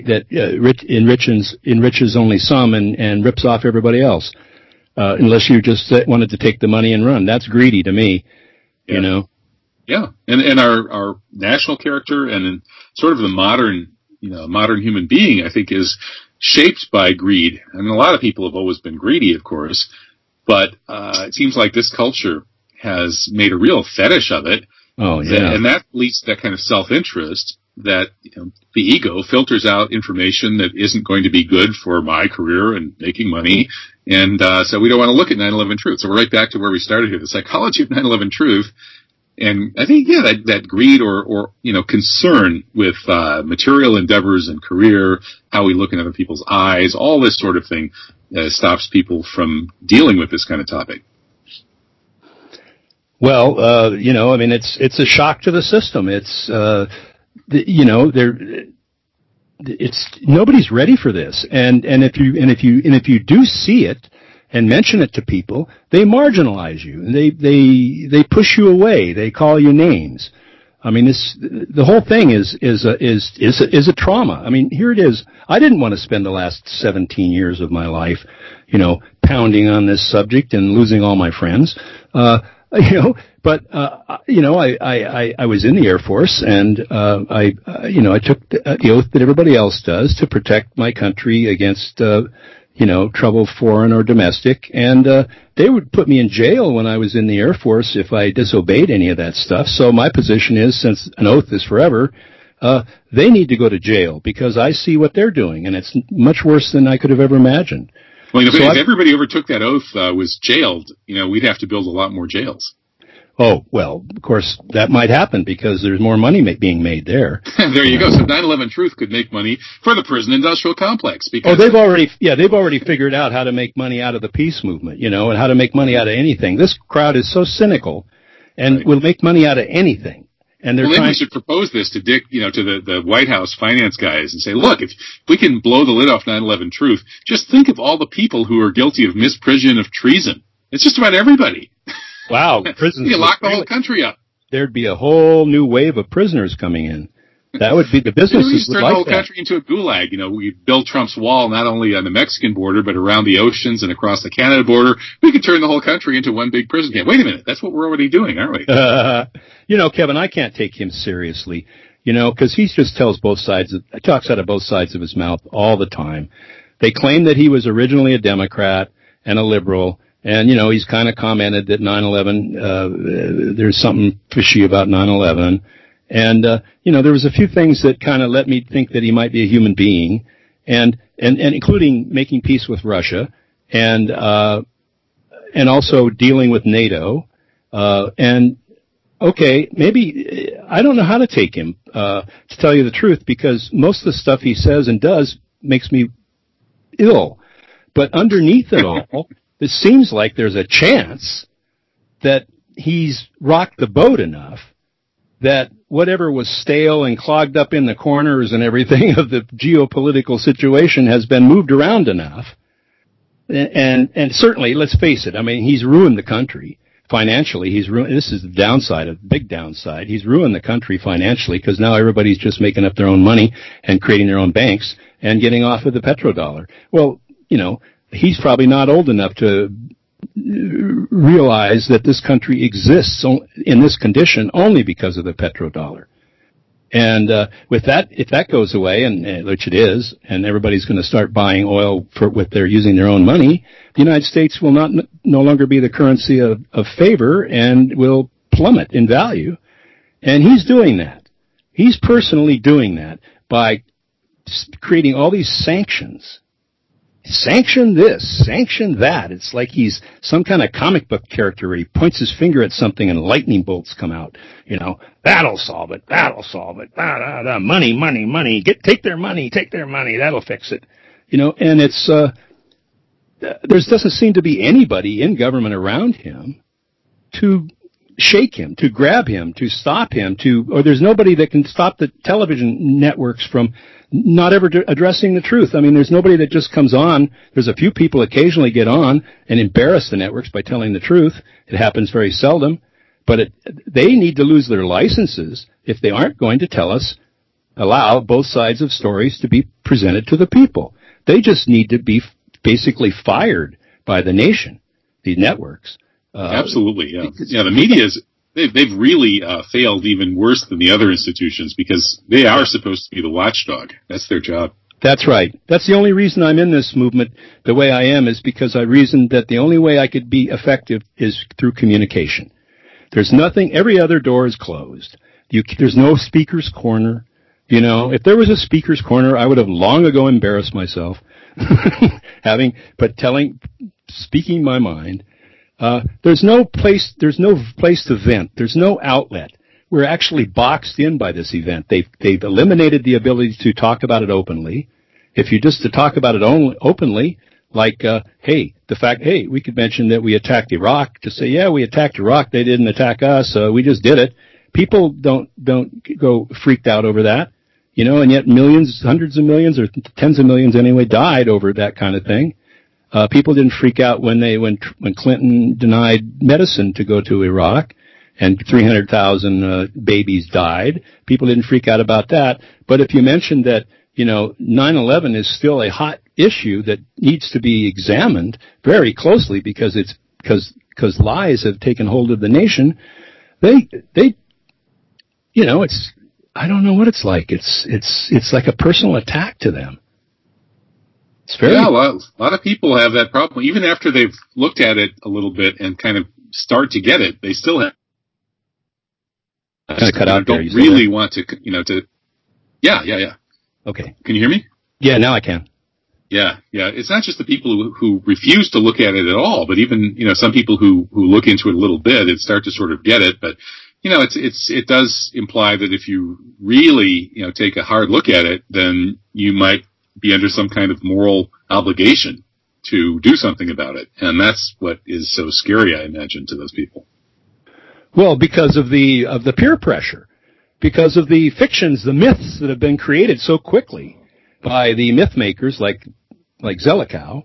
enriches only some and rips off everybody else? Unless you just wanted to take the money and run. That's greedy to me, Yeah. And our national character and sort of the modern human being, I think, is shaped by greed. I mean, a lot of people have always been greedy, of course, but it seems like this culture has made a real fetish of it. Oh, yeah. And that leads to that kind of self-interest that the ego filters out information that isn't going to be good for my career and making money. And so we don't want to look at 9/11 Truth. So we're right back to where we started here, the psychology of 9/11 Truth. And I think, that greed or concern with material endeavors and career, how we look in other people's eyes, all this sort of thing stops people from dealing with this kind of topic. Well, it's a shock to the system. It's nobody's ready for this, and if you do see it and mention it to people, they marginalize you, and they push you away, they call you names. I mean, the whole thing is a trauma. I mean, here it is. I didn't want to spend the last 17 years of my life, pounding on this subject and losing all my friends. But I was in the Air Force, and I took the oath that everybody else does to protect my country against, trouble, foreign or domestic. And they would put me in jail when I was in the Air Force if I disobeyed any of that stuff. So my position is, since an oath is forever, they need to go to jail because I see what they're doing, and it's much worse than I could have ever imagined. Well, if everybody who ever took that oath was jailed, we'd have to build a lot more jails. Oh, well, of course, that might happen because there's more money being made there. There you go. So 9/11 Truth could make money for the prison industrial complex. Because they've already figured out how to make money out of the peace movement, and how to make money out of anything. This crowd is so cynical and will make money out of anything. And they're maybe we should propose this to Dick, to the White House finance guys and say, look, if we can blow the lid off 9/11 Truth, just think of all the people who are guilty of misprision of treason. It's just about everybody. Wow, prisons. You lock the whole country up. There'd be a whole new wave of prisoners coming in. That would be the businesses would like that. Turn the whole country into a gulag. We build Trump's wall not only on the Mexican border, but around the oceans and across the Canada border. We could turn the whole country into one big prison camp. Wait a minute. That's what we're already doing, aren't we? Kevin, I can't take him seriously, because he just tells talks out of both sides of his mouth all the time. They claim that he was originally a Democrat and a liberal. And, he's kind of commented that 9/11, there's something fishy about 9/11. And, there was a few things that kind of let me think that he might be a human being and including making peace with Russia and also dealing with NATO. Maybe I don't know how to take him, to tell you the truth, because most of the stuff he says and does makes me ill. But underneath it all, it seems like there's a chance that he's rocked the boat enough that whatever was stale and clogged up in the corners and everything of the geopolitical situation has been moved around enough. And certainly, let's face it, I mean, he's ruined the country financially. This is the downside, a big downside. He's ruined the country financially because now everybody's just making up their own money and creating their own banks and getting off of the petrodollar. Well, he's probably not old enough to realize that this country exists in this condition only because of the petrodollar. And with that, if that goes away, and which it is, and everybody's going to start buying oil using their own money, the United States will no longer be the currency of favor and will plummet in value. And he's doing that. He's personally doing that by creating all these sanctions. Sanction this, sanction that. It's like he's some kind of comic book character where he points his finger at something and lightning bolts come out. That'll solve it. That'll solve it. Money, money, money. Take their money. That'll fix it. And it's, there doesn't seem to be anybody in government around him to shake him, to grab him, to stop him, or there's nobody that can stop the television networks from not ever addressing the truth. I mean, there's nobody that just comes on. There's a few people occasionally get on and embarrass the networks by telling the truth. It happens very seldom, but they need to lose their licenses if they aren't going to allow both sides of stories to be presented to the people. They just need to be basically fired by the nation, the networks. Absolutely, yeah. Yeah, the media's they've really failed even worse than the other institutions because they are supposed to be the watchdog. That's their job. That's right. That's the only reason I'm in this movement the way I am is because I reasoned that the only way I could be effective is through communication. There's nothing, every other door is closed. There's no speaker's corner. If there was a speaker's corner, I would have long ago embarrassed myself speaking my mind. There's no place to vent. There's no outlet. We're actually boxed in by this event. They've eliminated the ability to talk about it openly. If you just to talk about it openly, like, we could mention that we attacked Iraq. Just say, yeah, we attacked Iraq. They didn't attack us. We just did it. People don't go freaked out over that, and yet millions, hundreds of millions, or tens of millions anyway, died over that kind of thing. People didn't freak out when Clinton denied medicine to go to Iraq and 300,000 babies died. People didn't freak out about that. But if you mention that, 9/11 is still a hot issue that needs to be examined very closely because lies have taken hold of the nation, it's, I don't know what it's like. It's like a personal attack to them. Yeah, a lot of people have that problem. Even after they've looked at it a little bit and kind of start to get it, they still have cut out don't really want to, Yeah. Okay. Can you hear me? Yeah, now I can. Yeah. It's not just the people who refuse to look at it at all, but even, some people who look into it a little bit and start to sort of get it. But, it does imply that if you really, take a hard look at it, then you might be under some kind of moral obligation to do something about it. And that's what is so scary, I imagine, to those people. Well, because of the peer pressure, because of the fictions, the myths that have been created so quickly by the myth makers like Zelikow,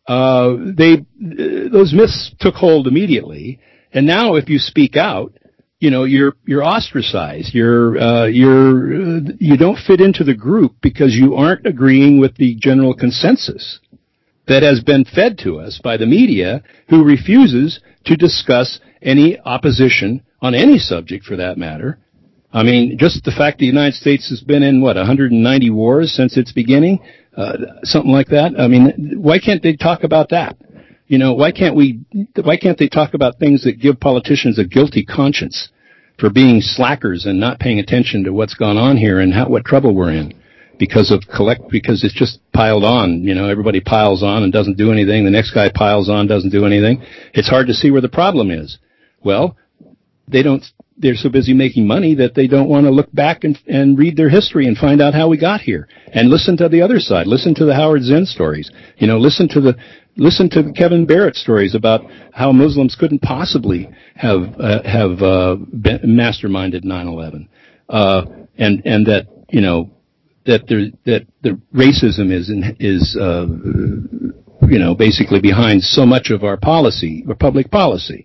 those myths took hold immediately, and now if you speak out, you're ostracized. You don't fit into the group because you aren't agreeing with the general consensus that has been fed to us by the media, who refuses to discuss any opposition on any subject for that matter. I mean, just the fact the United States has been in, 190 wars since its beginning, something like that. I mean, why can't they talk about that? Why can't they talk about things that give politicians a guilty conscience for being slackers and not paying attention to what's gone on here and what trouble we're in? Because it's just piled on, everybody piles on and doesn't do anything. The next guy piles on, doesn't do anything. It's hard to see where the problem is. Well, they're so busy making money that they don't want to look back and read their history and find out how we got here. And listen to the other side. Listen to the Howard Zinn stories. Listen to the Kevin Barrett stories about how Muslims couldn't possibly have masterminded 9/11. And that, that the racism is basically behind so much of our policy, or public policy.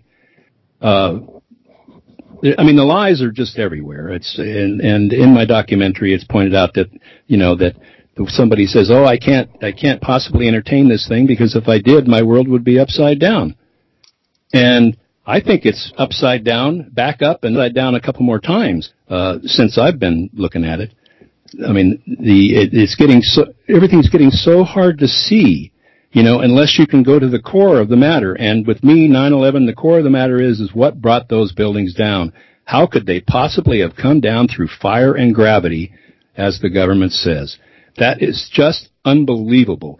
The lies are just everywhere. And in my documentary, it's pointed out that, that somebody says, "Oh, I can't possibly entertain this thing because if I did, my world would be upside down." And I think it's upside down, back up, and upside down a couple more times since I've been looking at it. I mean, everything's getting so hard to see, unless you can go to the core of the matter. And with me, 9/11, the core of the matter is what brought those buildings down. How could they possibly have come down through fire and gravity, as the government says? That is just unbelievable.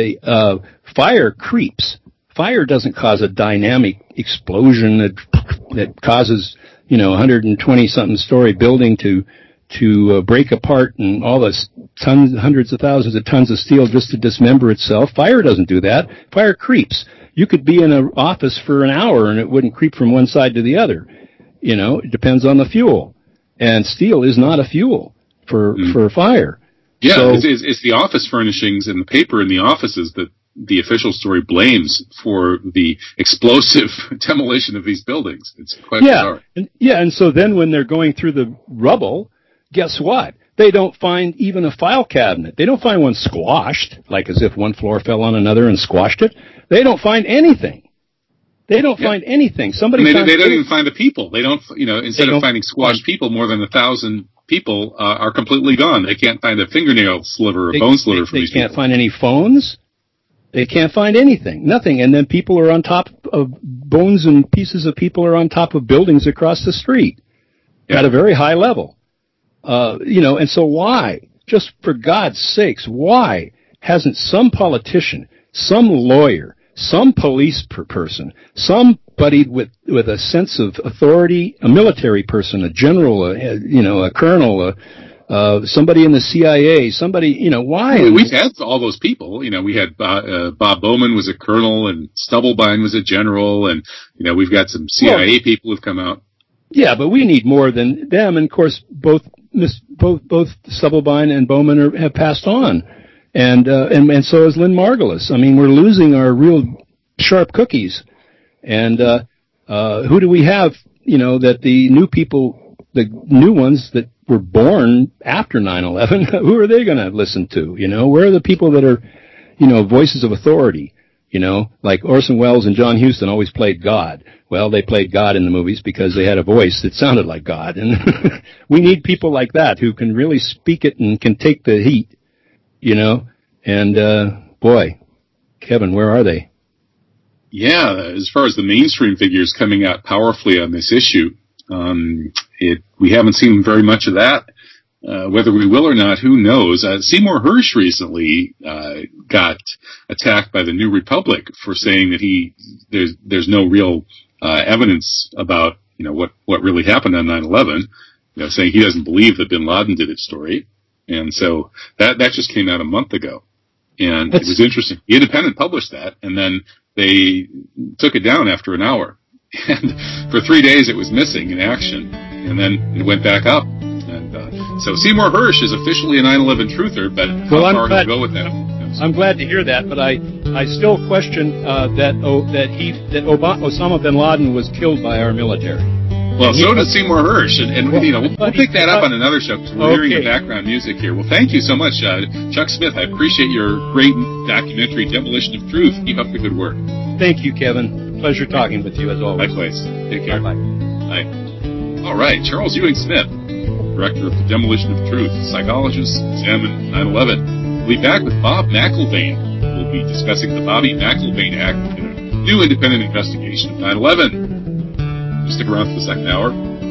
Fire creeps. Fire doesn't cause a dynamic explosion that causes, 120-something story building to break apart and all this hundreds of thousands of tons of steel just to dismember itself. Fire doesn't do that. Fire creeps. You could be in an office for an hour and it wouldn't creep from one side to the other. It depends on the fuel. And steel is not a fuel for fire. Yeah, so, it's the office furnishings and the paper in the offices that the official story blames for the explosive demolition of these buildings. It's quite bizarre. And so then when they're going through the rubble, guess what? They don't find even a file cabinet. They don't find one squashed, like as if one floor fell on another and squashed it. They don't find anything. They don't find anything. They don't even find the people. They don't, instead of finding squashed people, more than 1,000 people are completely gone. They can't find a fingernail sliver or bone sliver from these people. They can't find any phones. They can't find anything. Nothing. And then people are on top of bones, and pieces of people are on top of buildings across the street at a very high level. And so why? Just for God's sakes, why hasn't some politician, some lawyer, some police person, somebody with a sense of authority, a military person, a general, a colonel, somebody in the CIA, somebody, why? We've had all those people. We had Bob Bowman was a colonel, and Stubblebine was a general, and we've got some CIA people who've come out. Yeah, but we need more than them, and of course both Stubblebine and Bowman have passed on, and so has Lynn Margulis. I mean, we're losing our real sharp cookies, and who do we have? That the new people, the new ones that were born after 9/11, who are they going to listen to? Where are the people that are, voices of authority? Like Orson Welles and John Huston always played God. Well, they played God in the movies because they had a voice that sounded like God. And we need people like that who can really speak it and can take the heat, And, boy, Kevin, where are they? Yeah, as far as the mainstream figures coming out powerfully on this issue, we haven't seen very much of that. whether we will or not, who knows? Seymour Hersh recently got attacked by the New Republic for saying that there's no real evidence about what really happened on 9/11. Saying he doesn't believe that Bin Laden did it story, and so that just came out a month ago, and it was interesting. The Independent published that, and then they took it down after an hour, and for 3 days it was missing in action, and then it went back up. So Seymour Hersh is officially a 9/11 truther, but how far do we go with that? I'm glad to hear that, but I still question that Osama bin Laden was killed by our military. Well, so does Seymour Hersh, and we'll pick that up on another show because we're hearing the background music here. Well, thank you so much, Chuck Smith. I appreciate your great documentary, Demolition of Truth. Keep up the good work. Thank you, Kevin. Pleasure talking with you as always. Likewise. Take care. Bye. Bye. All right, Charles Ewing Smith, director of the Demolition of Truth, psychologist, examined 9/11. We'll be back with Bob McIlvaine. We'll be discussing the Bobby McIlvaine Act in a new independent investigation of 9/11. Stick around for the second hour.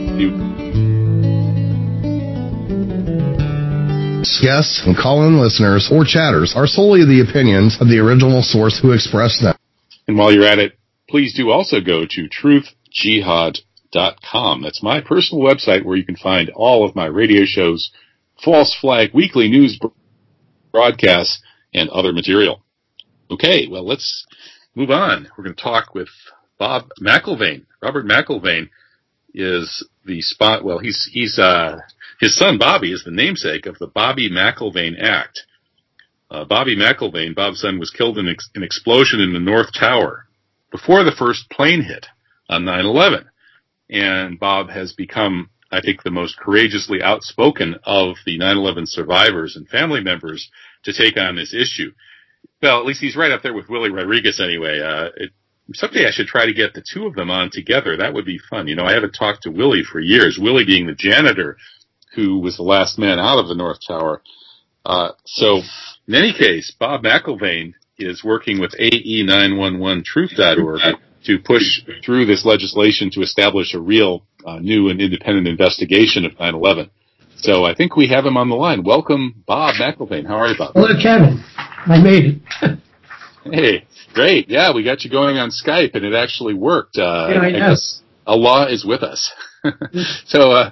Guests and call-in listeners or chatters are solely the opinions of the original source who expressed them. And while you're at it, please do also go to truthjihad.com. That's my personal website where you can find all of my radio shows, False Flag weekly news broadcasts, and other material. Okay, well, let's move on. We're going to talk with Bob McIlvaine. Robert McIlvaine is the spot. Well, he's his son Bobby is the namesake of the Bobby McIlvaine Act. Bobby McIlvaine, Bob's son, was killed in an explosion in the North Tower before the first plane hit on 9/11, and Bob has become, I think, the most courageously outspoken of the 9/11 survivors and family members to take on this issue. Well, at least he's right up there with Willie Rodriguez anyway. Someday I should try to get the two of them on together. That would be fun. I haven't talked to Willie for years, Willie being the janitor who was the last man out of the North Tower. So, in any case, Bob McIlvaine is working with AE911truth.org to push through this legislation to establish a real new and independent investigation of 9/11. So I think we have him on the line. Welcome, Bob McIlvaine. How are you, Bob? Hello, Kevin. I made it. Hey, great. Yeah, we got you going on Skype, and it actually worked. I guess Allah is with us. So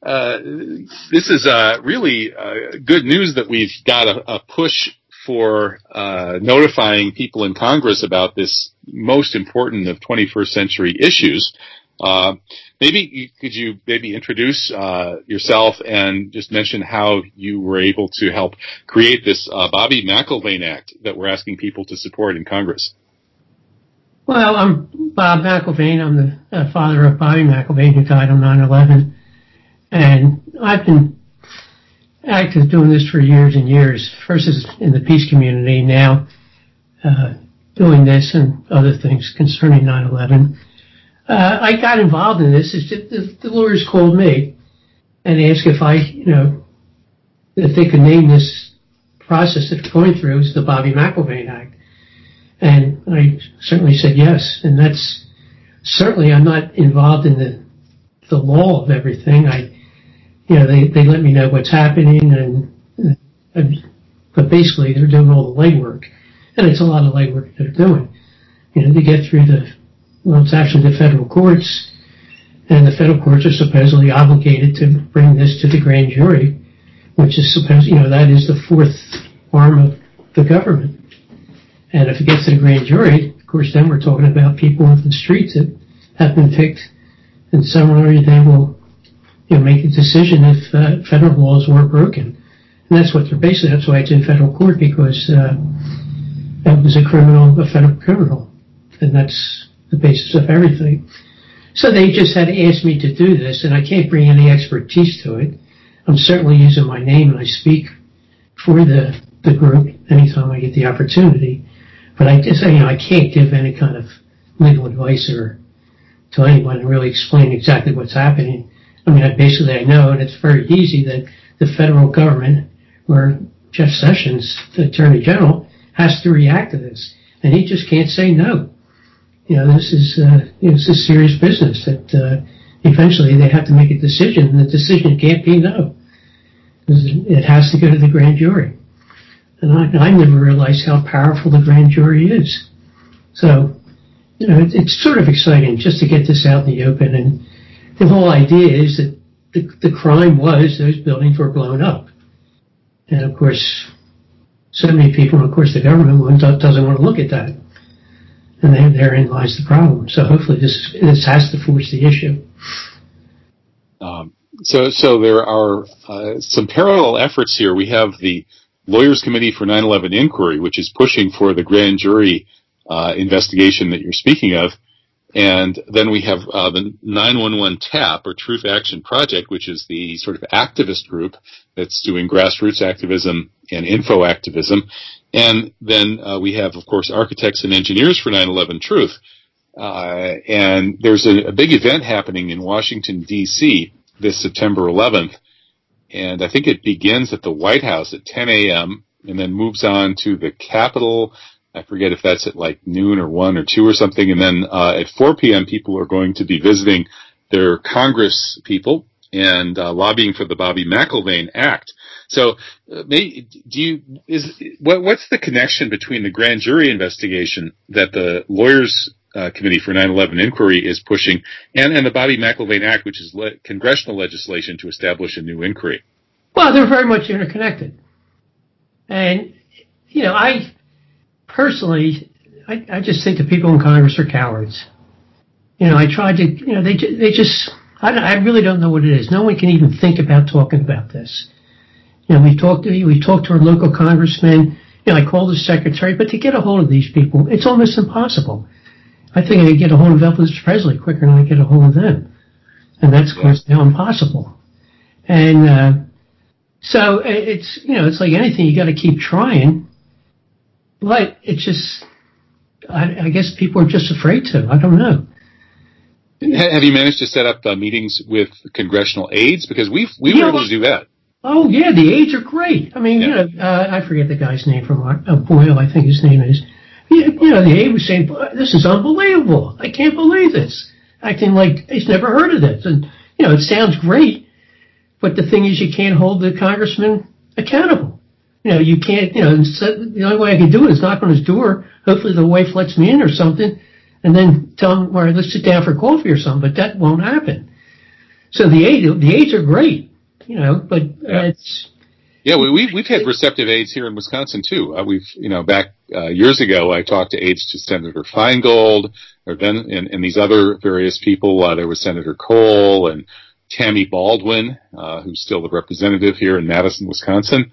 this is really good news that we've got a push for notifying people in Congress about this most important of 21st century issues. Could you introduce yourself and just mention how you were able to help create this Bobby McIlvaine Act that we're asking people to support in Congress? Well, I'm Bob McIlvaine. I'm the father of Bobby McIlvaine, who died on 9/11. And I've been active doing this for years and years. First is in the peace community, now doing this and other things concerning 9/11. I got involved in this. The lawyers called me and asked if if they could name this process that they're going through as the Bobby McIlvaine Act. And I certainly said yes. And that's certainly, I'm not involved in the law of everything. They let me know what's happening, but basically they're doing all the legwork, and it's a lot of legwork they're doing. They get through it's actually the federal courts, and the federal courts are supposedly obligated to bring this to the grand jury, which is that is the fourth arm of the government. And if it gets to the grand jury, of course, then we're talking about people in the streets that have been picked, and similarly they will make a decision if federal laws were broken. And that's what they're basically, that's why it's in federal court, because that was a federal criminal. And that's the basis of everything. So they just had to ask me to do this, and I can't bring any expertise to it. I'm certainly using my name, and I speak for the group anytime I get the opportunity. But I can't give any kind of legal advice or to anyone and really explain exactly what's happening. I know, and it's very easy that the federal government, or Jeff Sessions, the Attorney General, has to react to this, and he just can't say no. This is serious business that eventually they have to make a decision, and the decision can't be no. It has to go to the grand jury. And I never realized how powerful the grand jury is. So, it's sort of exciting just to get this out in the open. And the whole idea is that the crime was those buildings were blown up. And of course, so many people, and of course the government doesn't want to look at that. And therein lies the problem. So hopefully this has to force the issue. So there are some parallel efforts here. We have the Lawyers Committee for 9/11 Inquiry, which is pushing for the grand jury investigation that you're speaking of. And then we have the 911 TAP, or Truth Action Project, which is the sort of activist group that's doing grassroots activism and info activism. And then we have, of course, Architects and Engineers for 9/11 Truth. And there's a big event happening in Washington, D.C. this September 11th. And I think it begins at the White House at 10 a.m. and then moves on to the Capitol. I forget if that's at like noon or 1 or 2 or something. And then at 4 p.m., people are going to be visiting their Congress people and lobbying for the Bobby McIlvaine Act. So, what's the connection between the grand jury investigation that the Lawyers Committee for 9/11 Inquiry is pushing and the Bobby McIlvaine Act, which is congressional legislation to establish a new inquiry? Well, they're very much interconnected. And, I personally, I just think the people in Congress are cowards. I tried to, they just, I really don't know what it is. No one can even think about talking about this. We talked to our local congressmen. I called the secretary, but to get a hold of these people, it's almost impossible. I think I could get a hold of Elvis Presley quicker than I get a hold of them. And that's, of course, now impossible. And, so it's, it's like anything, you got to keep trying. But it's just, I guess people are just afraid to. I don't know. Have you managed to set up meetings with congressional aides? Because we were able to do that. Oh, yeah, the aides are great. I mean, I forget the guy's name from Boyle, I think his name is. The aide was saying, this is unbelievable. I can't believe this. Acting like he's never heard of this. And, it sounds great. But the thing is, you can't hold the congressman accountable. You can't, the only way I can do it is knock on his door. Hopefully the wife lets me in or something. And then tell him, all right, let's sit down for coffee or something. But that won't happen. So the aides are great, but it's... Yeah, we've had receptive aides here in Wisconsin too. Back years ago, I talked to aides to Senator Feingold, and these other various people. There was Senator Cole and Tammy Baldwin, who's still the representative here in Madison, Wisconsin,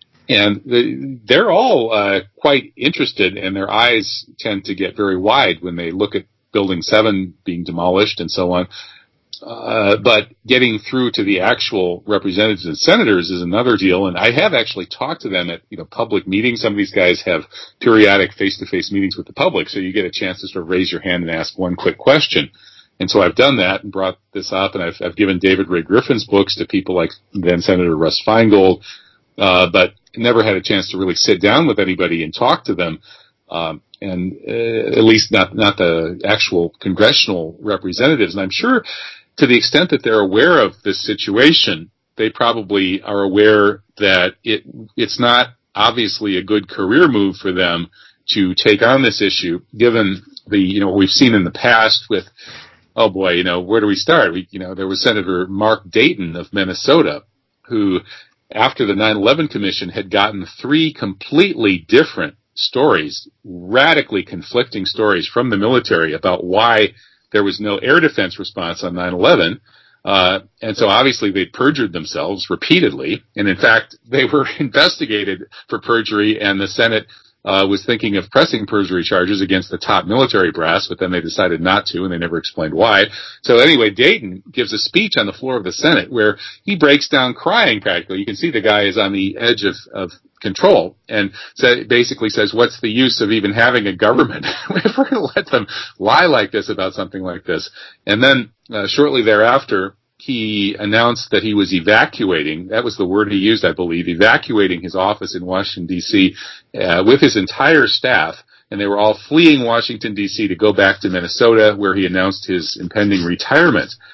and they're all quite interested, and their eyes tend to get very wide when they look at Building 7 being demolished and so on. But getting through to the actual representatives and senators is another deal. And I have actually talked to them at, public meetings. Some of these guys have periodic face-to-face meetings with the public. So you get a chance to sort of raise your hand and ask one quick question. And so I've done that and brought this up, and I've given David Ray Griffin's books to people like then Senator Russ Feingold, but never had a chance to really sit down with anybody and talk to them. And at least not the actual congressional representatives. And I'm sure to the extent that they're aware of this situation, they probably are aware that it's not obviously a good career move for them to take on this issue, given what we've seen in the past with, oh boy, where do we start? There was Senator Mark Dayton of Minnesota, who, after the 9/11 Commission had gotten 3 completely different stories, radically conflicting stories from the military about why there was no air defense response on 9/11. And so obviously they perjured themselves repeatedly. And in fact, they were investigated for perjury, and the Senate was thinking of pressing perjury charges against the top military brass, but then they decided not to, and they never explained why. So anyway, Dayton gives a speech on the floor of the Senate where he breaks down crying practically. You can see the guy is on the edge of control, and basically says, what's the use of even having a government if we're going to let them lie like this about something like this? And then shortly thereafter, he announced that he was evacuating. That was the word he used, I believe, evacuating his office in Washington, D.C. With his entire staff, and they were all fleeing Washington, D.C. to go back to Minnesota, where he announced his impending retirement.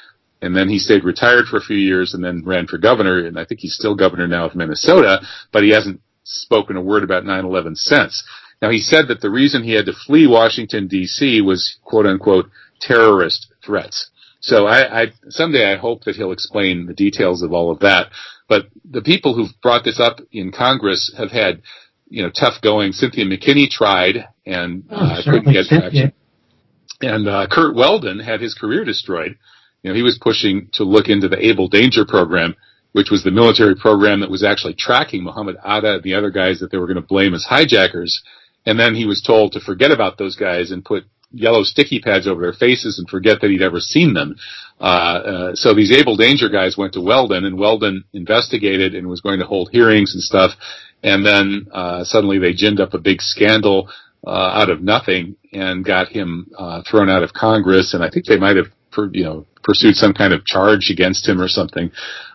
and then he stayed retired for a few years and then ran for governor, and I think he's still governor now of Minnesota, but he hasn't spoken a word about 9/11 since. Now, he said that the reason he had to flee Washington, D.C. was, quote-unquote, terrorist threats. So someday I hope that he'll explain the details of all of that. But the people who've brought this up in Congress have had, tough going. Cynthia McKinney tried and couldn't get traction. And Kurt Weldon had his career destroyed. He was pushing to look into the Able Danger program, which was the military program that was actually tracking Muhammad Atta and the other guys that they were going to blame as hijackers. And then he was told to forget about those guys and put yellow sticky pads over their faces and forget that he'd ever seen them. So these Able Danger guys went to Weldon, and Weldon investigated and was going to hold hearings and stuff. And then suddenly they ginned up a big scandal out of nothing and got him thrown out of Congress. And I think they might have pursued some kind of charge against him or something.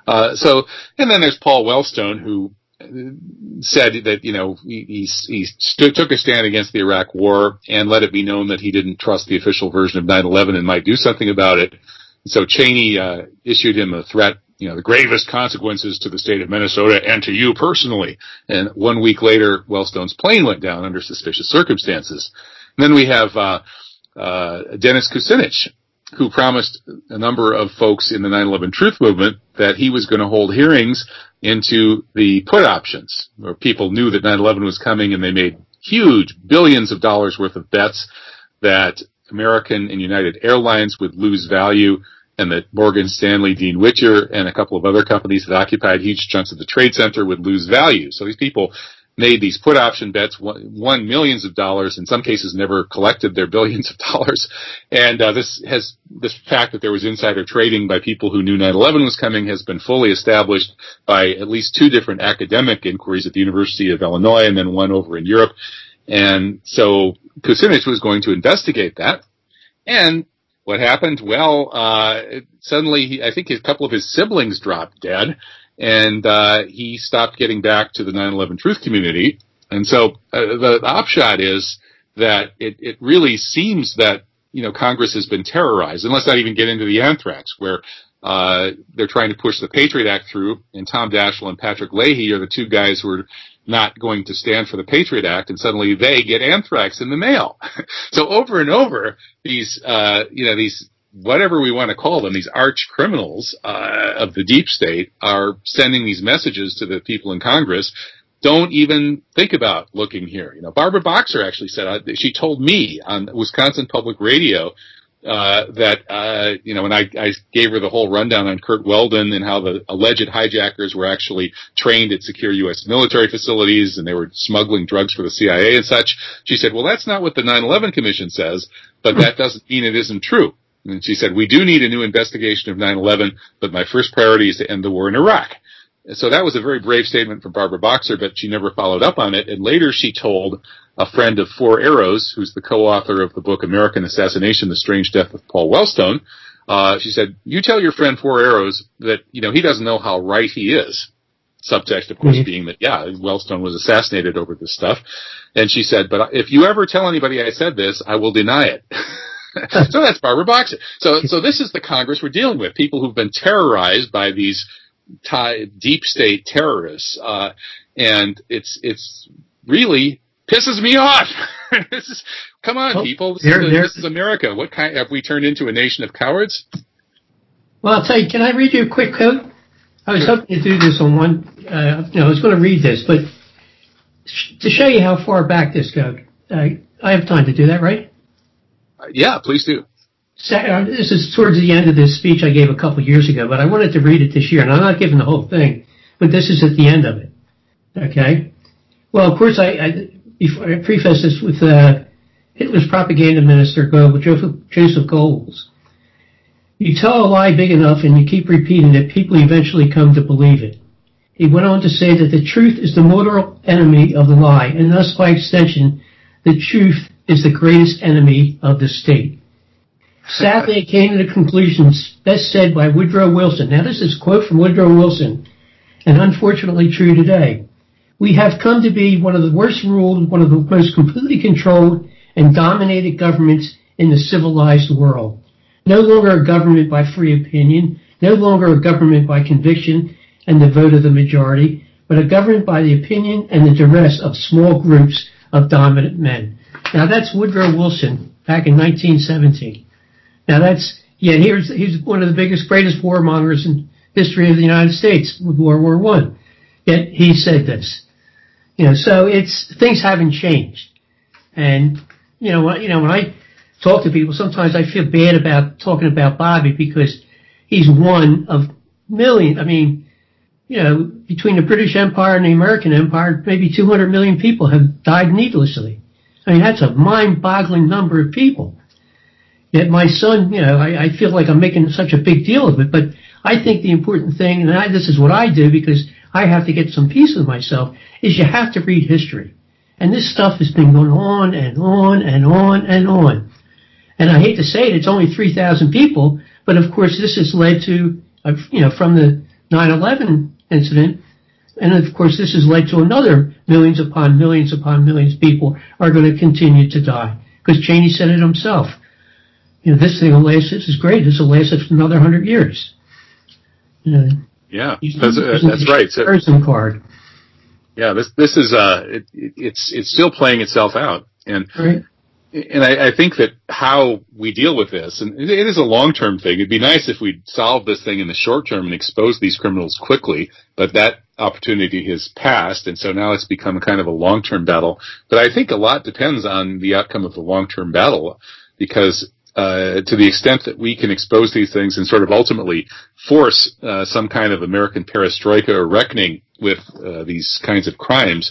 And then there's Paul Wellstone, who said that, he took a stand against the Iraq War and let it be known that he didn't trust the official version of 9/11 and might do something about it. So Cheney issued him a threat, the gravest consequences to the state of Minnesota and to you personally. And 1 week later, Wellstone's plane went down under suspicious circumstances. And then we have Dennis Kucinich, who promised a number of folks in the 9/11 Truth Movement that he was going to hold hearings into the put options, where people knew that 9/11 was coming and they made huge billions of dollars worth of bets that American and United Airlines would lose value and that Morgan Stanley, Dean Wicher, and a couple of other companies that occupied huge chunks of the Trade Center would lose value. So these people made these put option bets, won millions of dollars, in some cases never collected their billions of dollars. And this fact that there was insider trading by people who knew 9/11 was coming has been fully established by at least 2 different academic inquiries at the University of Illinois and then one over in Europe. And so Kucinich was going to investigate that. And what happened? Well, suddenly I think a couple of his siblings dropped dead. And he stopped getting back to the 9/11 truth community. And so the upshot is that it really seems that, Congress has been terrorized. And let's not even get into the anthrax, where they're trying to push the Patriot Act through, and Tom Daschle and Patrick Leahy are the 2 guys who are not going to stand for the Patriot Act, and suddenly they get anthrax in the mail. So over and over, these whatever we want to call them, these arch criminals of the deep state are sending these messages to the people in Congress. Don't even think about looking here. Barbara Boxer actually said, she told me on Wisconsin Public Radio that when I gave her the whole rundown on Kurt Weldon and how the alleged hijackers were actually trained at secure U.S. military facilities and they were smuggling drugs for the CIA and such, she said, well, that's not what the 9/11 Commission says, but that doesn't mean it isn't true. And she said, we do need a new investigation of 9/11, but my first priority is to end the war in Iraq. And so that was a very brave statement from Barbara Boxer, but she never followed up on it. And later she told a friend of Four Arrows, who's the co-author of the book American Assassination, The Strange Death of Paul Wellstone, she said, you tell your friend Four Arrows that, he doesn't know how right he is. Subtext, of course, being that, Wellstone was assassinated over this stuff. And she said, but if you ever tell anybody I said this, I will deny it. So that's Barbara Boxer. So this is the Congress we're dealing with, people who've been terrorized by these deep state terrorists, and it's really pisses me off. Come on, people, this is America. What kind have we turned into, a nation of cowards? Well, I'll tell you. Can I read you a quick quote? I was hoping to do this on one. I was going to read this, but to show you how far back this goes, I have time to do that, right? Yeah, please do. This is towards the end of this speech I gave a couple of years ago, but I wanted to read it this year, and I'm not giving the whole thing, but this is at the end of it. Okay? Well, of course, I preface this with Hitler's propaganda minister, Joseph Goebbels. You tell a lie big enough and you keep repeating it, people eventually come to believe it. He went on to say that the truth is the mortal enemy of the lie, and thus, by extension, the truth is the greatest enemy of the state. Sadly, it came to the conclusions best said by Woodrow Wilson. Now, this is a quote from Woodrow Wilson, and unfortunately true today. We have come to be one of the worst ruled, one of the most completely controlled and dominated governments in the civilized world. No longer a government by free opinion, no longer a government by conviction and the vote of the majority, but a government by the opinion and the duress of small groups of dominant men. Now that's Woodrow Wilson back in 1917. Now that's, he's one of the greatest warmongers in history of the United States with World War I. Yet he said this. So things haven't changed. And, when I talk to people, sometimes I feel bad about talking about Bobby because he's one of millions. I mean, between the British Empire and the American Empire, maybe 200 million people have died needlessly. I mean, that's a mind-boggling number of people. Yet my son, I feel like I'm making such a big deal of it, but I think the important thing, and this is what I do because I have to get some peace with myself, is you have to read history. And this stuff has been going on and on and on and on. And I hate to say it, it's only 3,000 people, but of course this has led to, from the 9/11 incident, and of course this has led to another millions upon millions of people are going to continue to die. Because Cheney said it himself. This thing will last, this is great, this will last us another 100 years. Yeah, that's right. Person card. Yeah, this is it's still playing itself out, and right. And I think that how we deal with this, and it is a long-term thing. It'd be nice if we'd solve this thing in the short term and expose these criminals quickly, but that opportunity has passed, and so now it's become a kind of a long-term battle. But I think a lot depends on the outcome of the long-term battle, because to the extent that we can expose these things and sort of ultimately force some kind of American perestroika or reckoning with these kinds of crimes,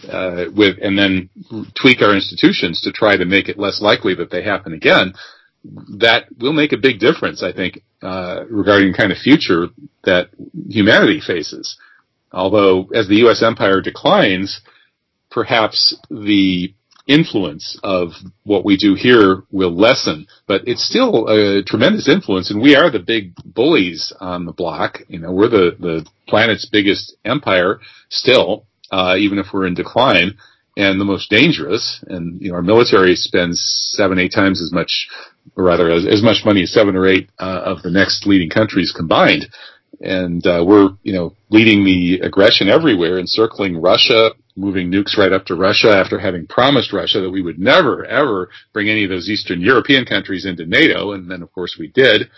and then tweak our institutions to try to make it less likely that they happen again, that will make a big difference, I think, regarding the kind of future that humanity faces. Although, as the U.S. empire declines, perhaps the influence of what we do here will lessen, but it's still a tremendous influence, and we are the big bullies on the block. We're the planet's biggest empire still, even if we're in decline, and the most dangerous. And our military spends 7-8 times as much, or rather as much money as 7 or 8 of the next leading countries combined. And we're leading the aggression everywhere, encircling Russia, moving nukes right up to Russia after having promised Russia that we would never ever bring any of those Eastern European countries into NATO, and then of course we did.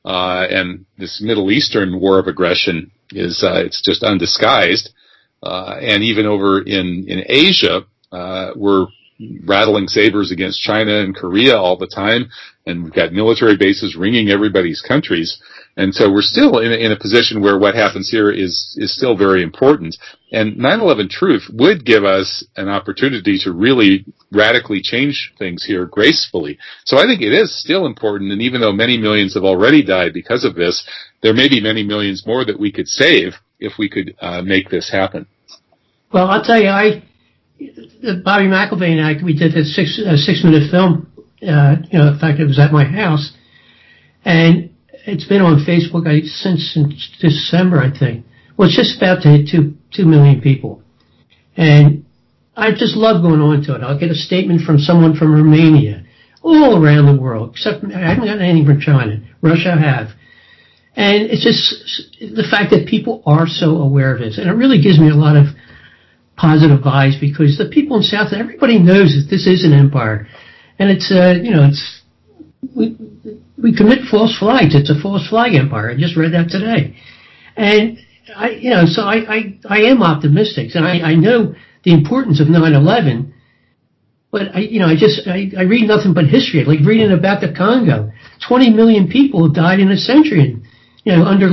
And this Middle Eastern war of aggression is it's just undisguised. And even over in Asia, we're rattling sabers against China and Korea all the time, and we've got military bases ringing everybody's countries. And so we're still in a position where what happens here is still very important. And 9/11 Truth would give us an opportunity to really radically change things here gracefully. So I think it is still important, and even though many millions have already died because of this, there may be many millions more that we could save if we could make this happen. Well, I'll tell you, Bobby McIlvaine and I, we did a 6-minute film. In fact, it was at my house, and it's been on Facebook since December, I think. Well, it's just about to hit 2 million people, and I just love going on to it. I'll get a statement from someone from Romania, all around the world, except I haven't gotten anything from China. Russia I have. And it's just the fact that people are so aware of this, and it really gives me a lot of positive vibes, because the people in South, everybody knows that this is an empire, and it's we commit false flags. It's a false flag empire. I just read that today, and I am optimistic, and I know the importance of 9/11, but I read nothing but history. I like reading about the Congo. 20 million people have died in a century, and under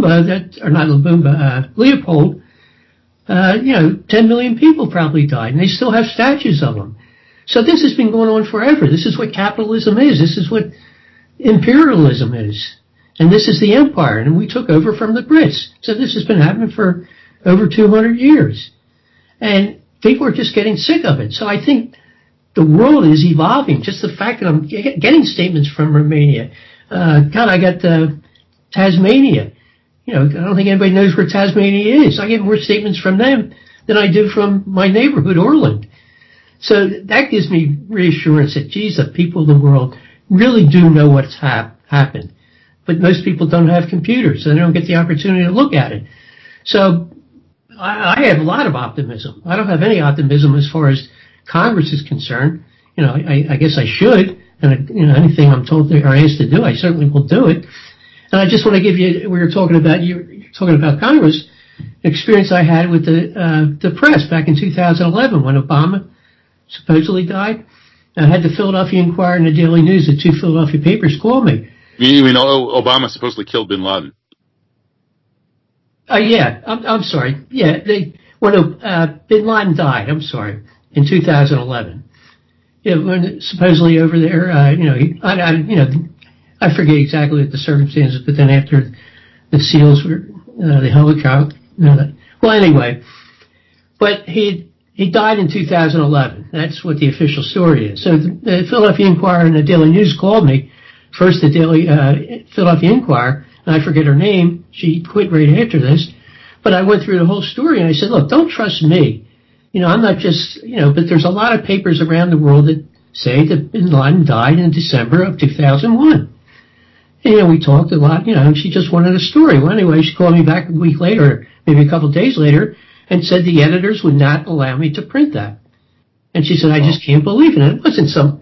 Leopold. 10 million people probably died, and they still have statues of them. So this has been going on forever. This is what capitalism is. This is what imperialism is. And this is the empire, and we took over from the Brits. So this has been happening for over 200 years. And people are just getting sick of it. So I think the world is evolving. Just the fact that I'm getting statements from Romania. I got Tasmania. I don't think anybody knows where Tasmania is. I get more statements from them than I do from my neighborhood, Orland. So that gives me reassurance that, geez, the people of the world really do know what's happened. but most people don't have computers, so they don't get the opportunity to look at it. So I have a lot of optimism. I don't have any optimism as far as Congress is concerned. I guess I should, and anything I'm told or asked to do, I certainly will do it. And I just want to give you, you're talking about Congress, experience I had with the press back in 2011 when Obama supposedly died. I had the Philadelphia Inquirer and the Daily News, the two Philadelphia papers, called me. You mean Obama supposedly killed bin Laden? Yeah, I'm sorry. Yeah, when bin Laden died, I'm sorry, in 2011. When supposedly over there, I forget exactly what the circumstances, but then after the SEALs were, the helicopter, well, anyway, but he died in 2011. That's what the official story is. So the Philadelphia Inquirer and the Daily News called me. First, the Philadelphia Inquirer, and I forget her name. She quit right after this. But I went through the whole story, and I said, look, don't trust me. I'm not just, but there's a lot of papers around the world that say that bin Laden died in December of 2001. And we talked a lot, and she just wanted a story. Well, anyway, she called me back a week later, maybe a couple of days later, and said the editors would not allow me to print that. And she said, I just can't believe it. And it wasn't some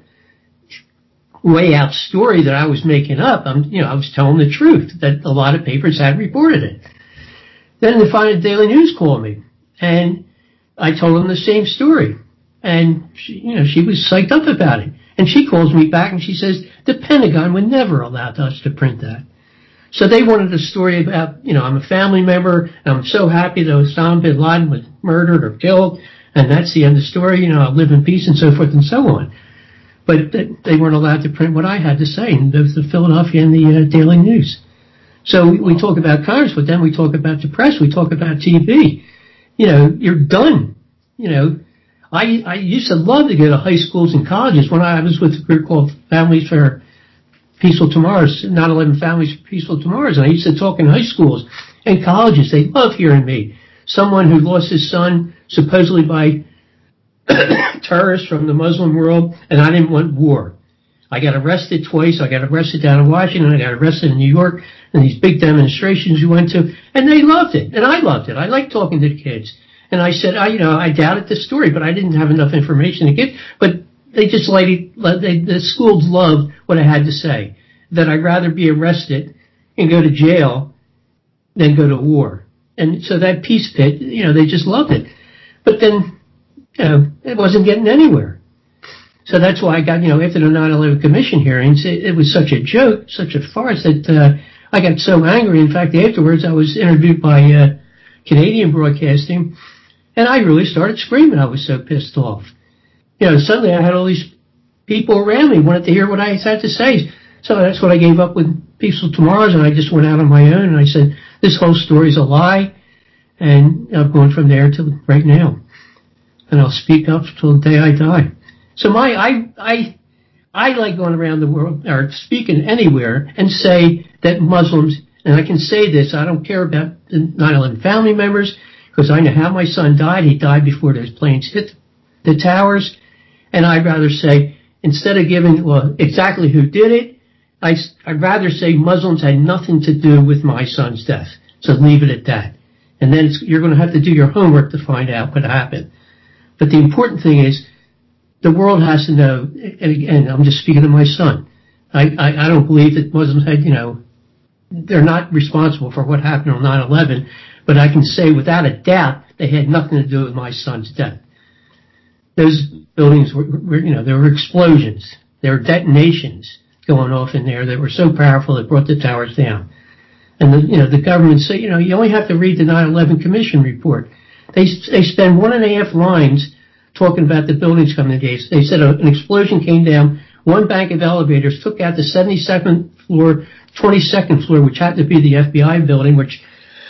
way out story that I was making up. I was telling the truth that a lot of papers had reported it. Then the Daily News called me, and I told them the same story. And she was psyched up about it. And she calls me back and she says, the Pentagon would never allow us to print that. So they wanted a story about, I'm a family member, and I'm so happy that Osama bin Laden was murdered or killed, and that's the end of the story, I'll live in peace and so forth and so on. But they weren't allowed to print what I had to say in the Philadelphia and the Daily News. So we talk about Congress, but then we talk about the press, we talk about TV. You're done. I used to love to go to high schools and colleges when I was with a group called Families for Peaceful Tomorrows, 9/11 Families for Peaceful Tomorrows, and I used to talk in high schools and colleges. They love hearing me. Someone who lost his son supposedly by terrorists from the Muslim world, and I didn't want war. I got arrested twice. I got arrested down in Washington. I got arrested in New York, and these big demonstrations we went to, and they loved it, and I loved it. I liked talking to the kids. And I said, I doubted the story, but I didn't have enough information to get. But they just the schools loved what I had to say. That I'd rather be arrested and go to jail than go to war. And so that peace pit, they just loved it. But then, it wasn't getting anywhere. So that's why I got, after the 9/11 Commission hearings, it was such a joke, such a farce that I got so angry. In fact, afterwards, I was interviewed by Canadian Broadcasting. And I really started screaming. I was so pissed off. Suddenly I had all these people around me wanted to hear what I had to say. So that's what I gave up with Peaceful Tomorrows, and I just went out on my own, and I said, this whole story's a lie, and I'm going from there to right now. And I'll speak up till the day I die. So I like going around the world, or speaking anywhere, and say that Muslims, and I can say this, I don't care about the 9/11 family members, because I know how my son died. He died before those planes hit the towers. And I'd rather say, instead of giving exactly who did it, I'd rather say Muslims had nothing to do with my son's death. So leave it at that. And then you're going to have to do your homework to find out what happened. But the important thing is, the world has to know, and I'm just speaking to my son. I don't believe that Muslims had, they're not responsible for what happened on 9/11. But I can say without a doubt they had nothing to do with my son's death. Those buildings were there were explosions. There were detonations going off in there that were so powerful that brought the towers down. And the government say, you only have to read the 9/11 Commission report. They spend 1.5 lines talking about the buildings coming down. They said an explosion came down. One bank of elevators took out the 72nd floor, 22nd floor, which happened to be the FBI building, which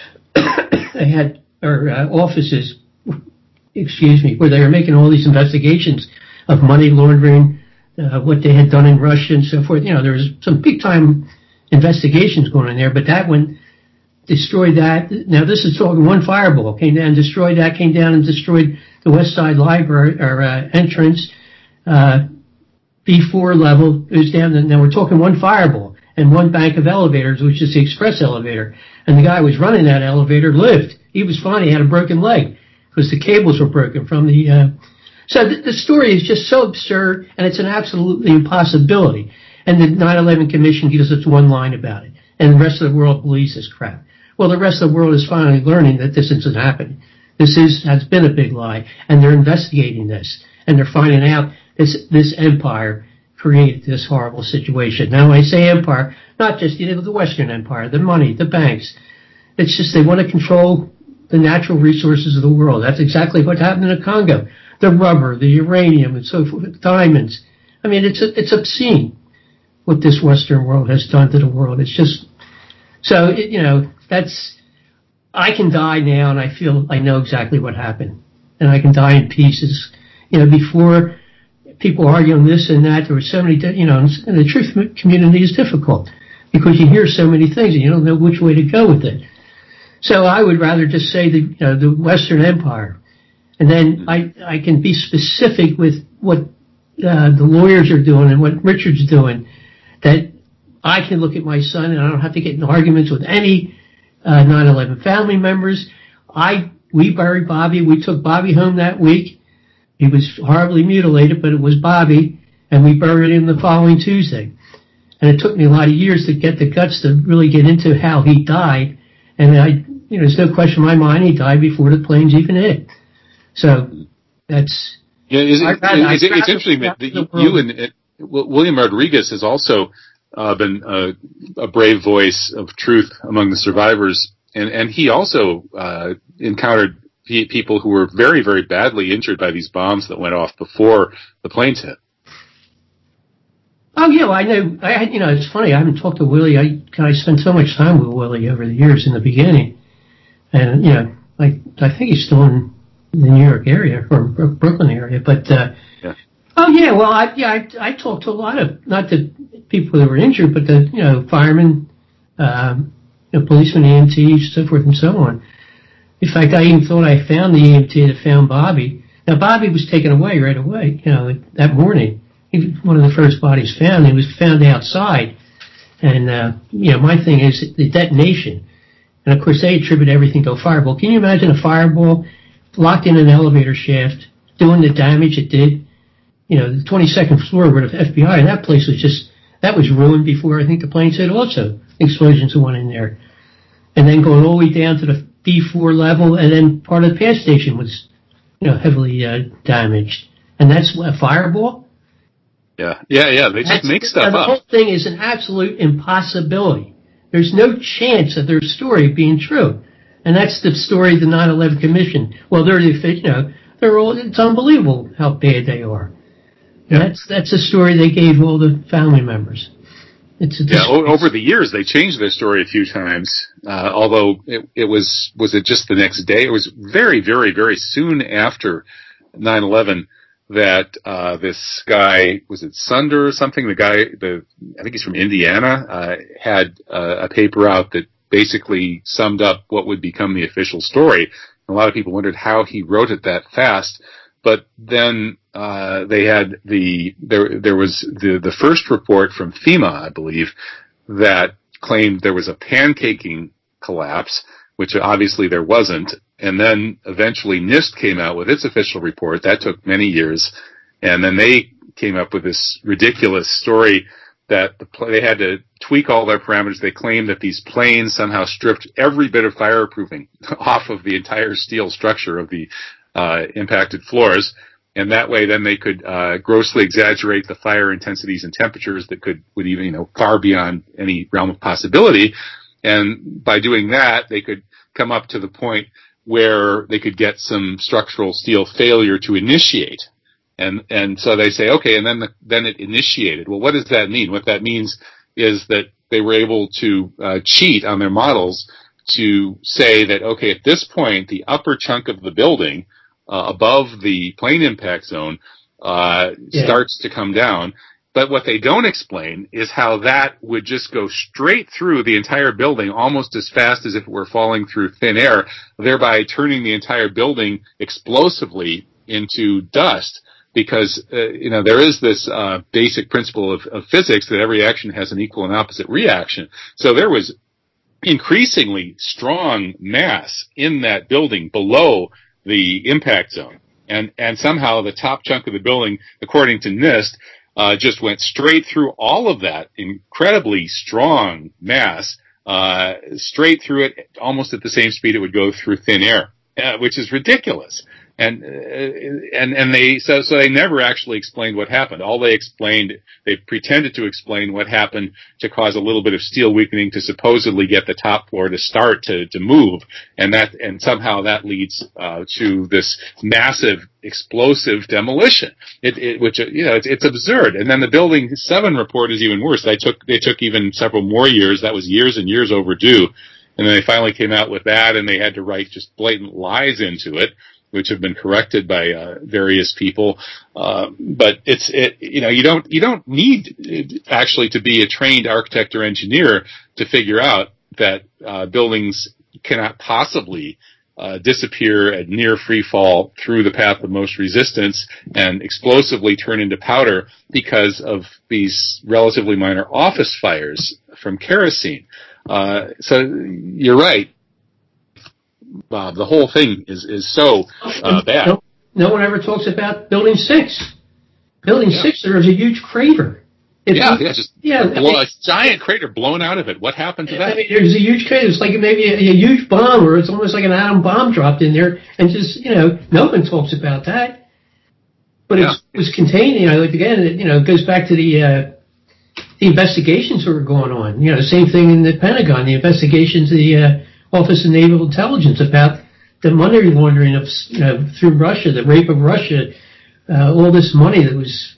they had offices, where they were making all these investigations of money laundering, what they had done in Russia and so forth. There was some big time investigations going on there, but that one destroyed that. Now this is talking one fireball came down and destroyed that, came down and destroyed the West Side Library, or entrance, B4 level. It was down, and now we're talking one fireball. and one bank of elevators, which is the express elevator. And the guy who was running that elevator lived. He was fine. He had a broken leg because the cables were broken from the. So the story is just so absurd, and it's an absolutely impossibility. And the 9/11 Commission gives us one line about it, and the rest of the world believes this crap. Well, the rest of the world is finally learning that this isn't happening. Has been a big lie, and they're investigating this, and they're finding out this empire created this horrible situation. Now, when I say empire, not just the Western Empire, the money, the banks. It's just they want to control the natural resources of the world. That's exactly what happened in the Congo. The rubber, the uranium, and so forth, diamonds. I mean, it's obscene what this Western world has done to the world. It's just so that's. I can die now, and I feel I know exactly what happened, and I can die in pieces. Before people argue on this and that, there were so many, and the truth community is difficult because you hear so many things and you don't know which way to go with it. So I would rather just say the Western Empire, and then I can be specific with what the lawyers are doing and what Richard's doing, that I can look at my son and I don't have to get in arguments with any 9/11 family members. We buried Bobby. We took Bobby home that week. He was horribly mutilated, but it was Bobby, and we buried him the following Tuesday. And it took me a lot of years to get the guts to really get into how he died. And there's no question in my mind he died before the planes even hit. So that's. Yeah, it's interesting that you and William Rodriguez has also been a brave voice of truth among the survivors, and he also encountered people who were very, very badly injured by these bombs that went off before the planes hit. Oh yeah, well, I know. It's funny. I haven't talked to Willie. I spent so much time with Willie over the years in the beginning, and I think he's still in the New York area or Brooklyn area. But yeah. Oh yeah, well I talked to a lot of not the people that were injured, but the firemen, policemen, EMTs, so forth and so on. In fact, I even thought I found the EMT that found Bobby. Now Bobby was taken away right away. That morning. He was one of the first bodies found. He was found outside. And, my thing is the detonation. And, of course, they attribute everything to a fireball. Can you imagine a fireball locked in an elevator shaft doing the damage it did? The 22nd floor where the FBI, and that place that was ruined before I think the planes hit also. Explosions went in there. And then going all the way down to the B4 level, and then part of the pass station was, heavily damaged. And that's a fireball? Yeah. They just make stuff up. The whole thing is an absolute impossibility. There's no chance of their story being true. And that's the story of the 9/11 Commission. Well, it's unbelievable how bad they are. Yeah. That's a story they gave all the family members. Over the years they changed their story a few times. Although it was it just the next day? It was very, very, very soon after 9/11 that this guy, was it Sunder or something? I think he's from Indiana, had a paper out that basically summed up what would become the official story. A lot of people wondered how he wrote it that fast. But then they had there was the first report from FEMA, I believe, that claimed there was a pancaking collapse, which obviously there wasn't. And then eventually NIST came out with its official report. That took many years. And then they came up with this ridiculous story that they had to tweak all their parameters. They claimed that these planes somehow stripped every bit of fireproofing off of the entire steel structure of the impacted floors. And that way then they could grossly exaggerate the fire intensities and temperatures that would even, far beyond any realm of possibility. And by doing that, they could come up to the point where they could get some structural steel failure to initiate. And so they say, okay, and then it initiated. Well, what does that mean? What that means is that they were able to cheat on their models to say that, okay, at this point, the upper chunk of the building above the plane impact zone starts to come down. But what they don't explain is how that would just go straight through the entire building almost as fast as if it were falling through thin air, thereby turning the entire building explosively into dust. because, there is this basic principle of physics that every action has an equal and opposite reaction. So there was increasingly strong mass in that building below the impact zone. And somehow the top chunk of the building, according to NIST, just went straight through all of that incredibly strong mass, straight through it almost at the same speed it would go through thin air, which is ridiculous. And they never actually explained what happened. All they pretended to explain what happened to cause a little bit of steel weakening to supposedly get the top floor to start to move. And somehow that leads, to this massive explosive demolition. It's absurd. And then the Building 7 report is even worse. They took even several more years. That was years and years overdue. And then they finally came out with that, and they had to write just blatant lies into it, which have been corrected by various people. But you don't need actually to be a trained architect or engineer to figure out that buildings cannot possibly disappear at near free fall through the path of most resistance and explosively turn into powder because of these relatively minor office fires from kerosene. So you're right, Bob. The whole thing is so bad. No one ever talks about Building 6. Building 6, there was a huge crater. A giant crater blown out of it. What happened to that? There's a huge crater. It's like maybe a huge bomb, or it's almost like an atom bomb dropped in there, and just, no one talks about that. But it was contained, again, it goes back to the investigations that were going on. The same thing in the Pentagon, the investigations of the Office of Naval Intelligence about the money laundering of, through Russia, the rape of Russia, all this money that was,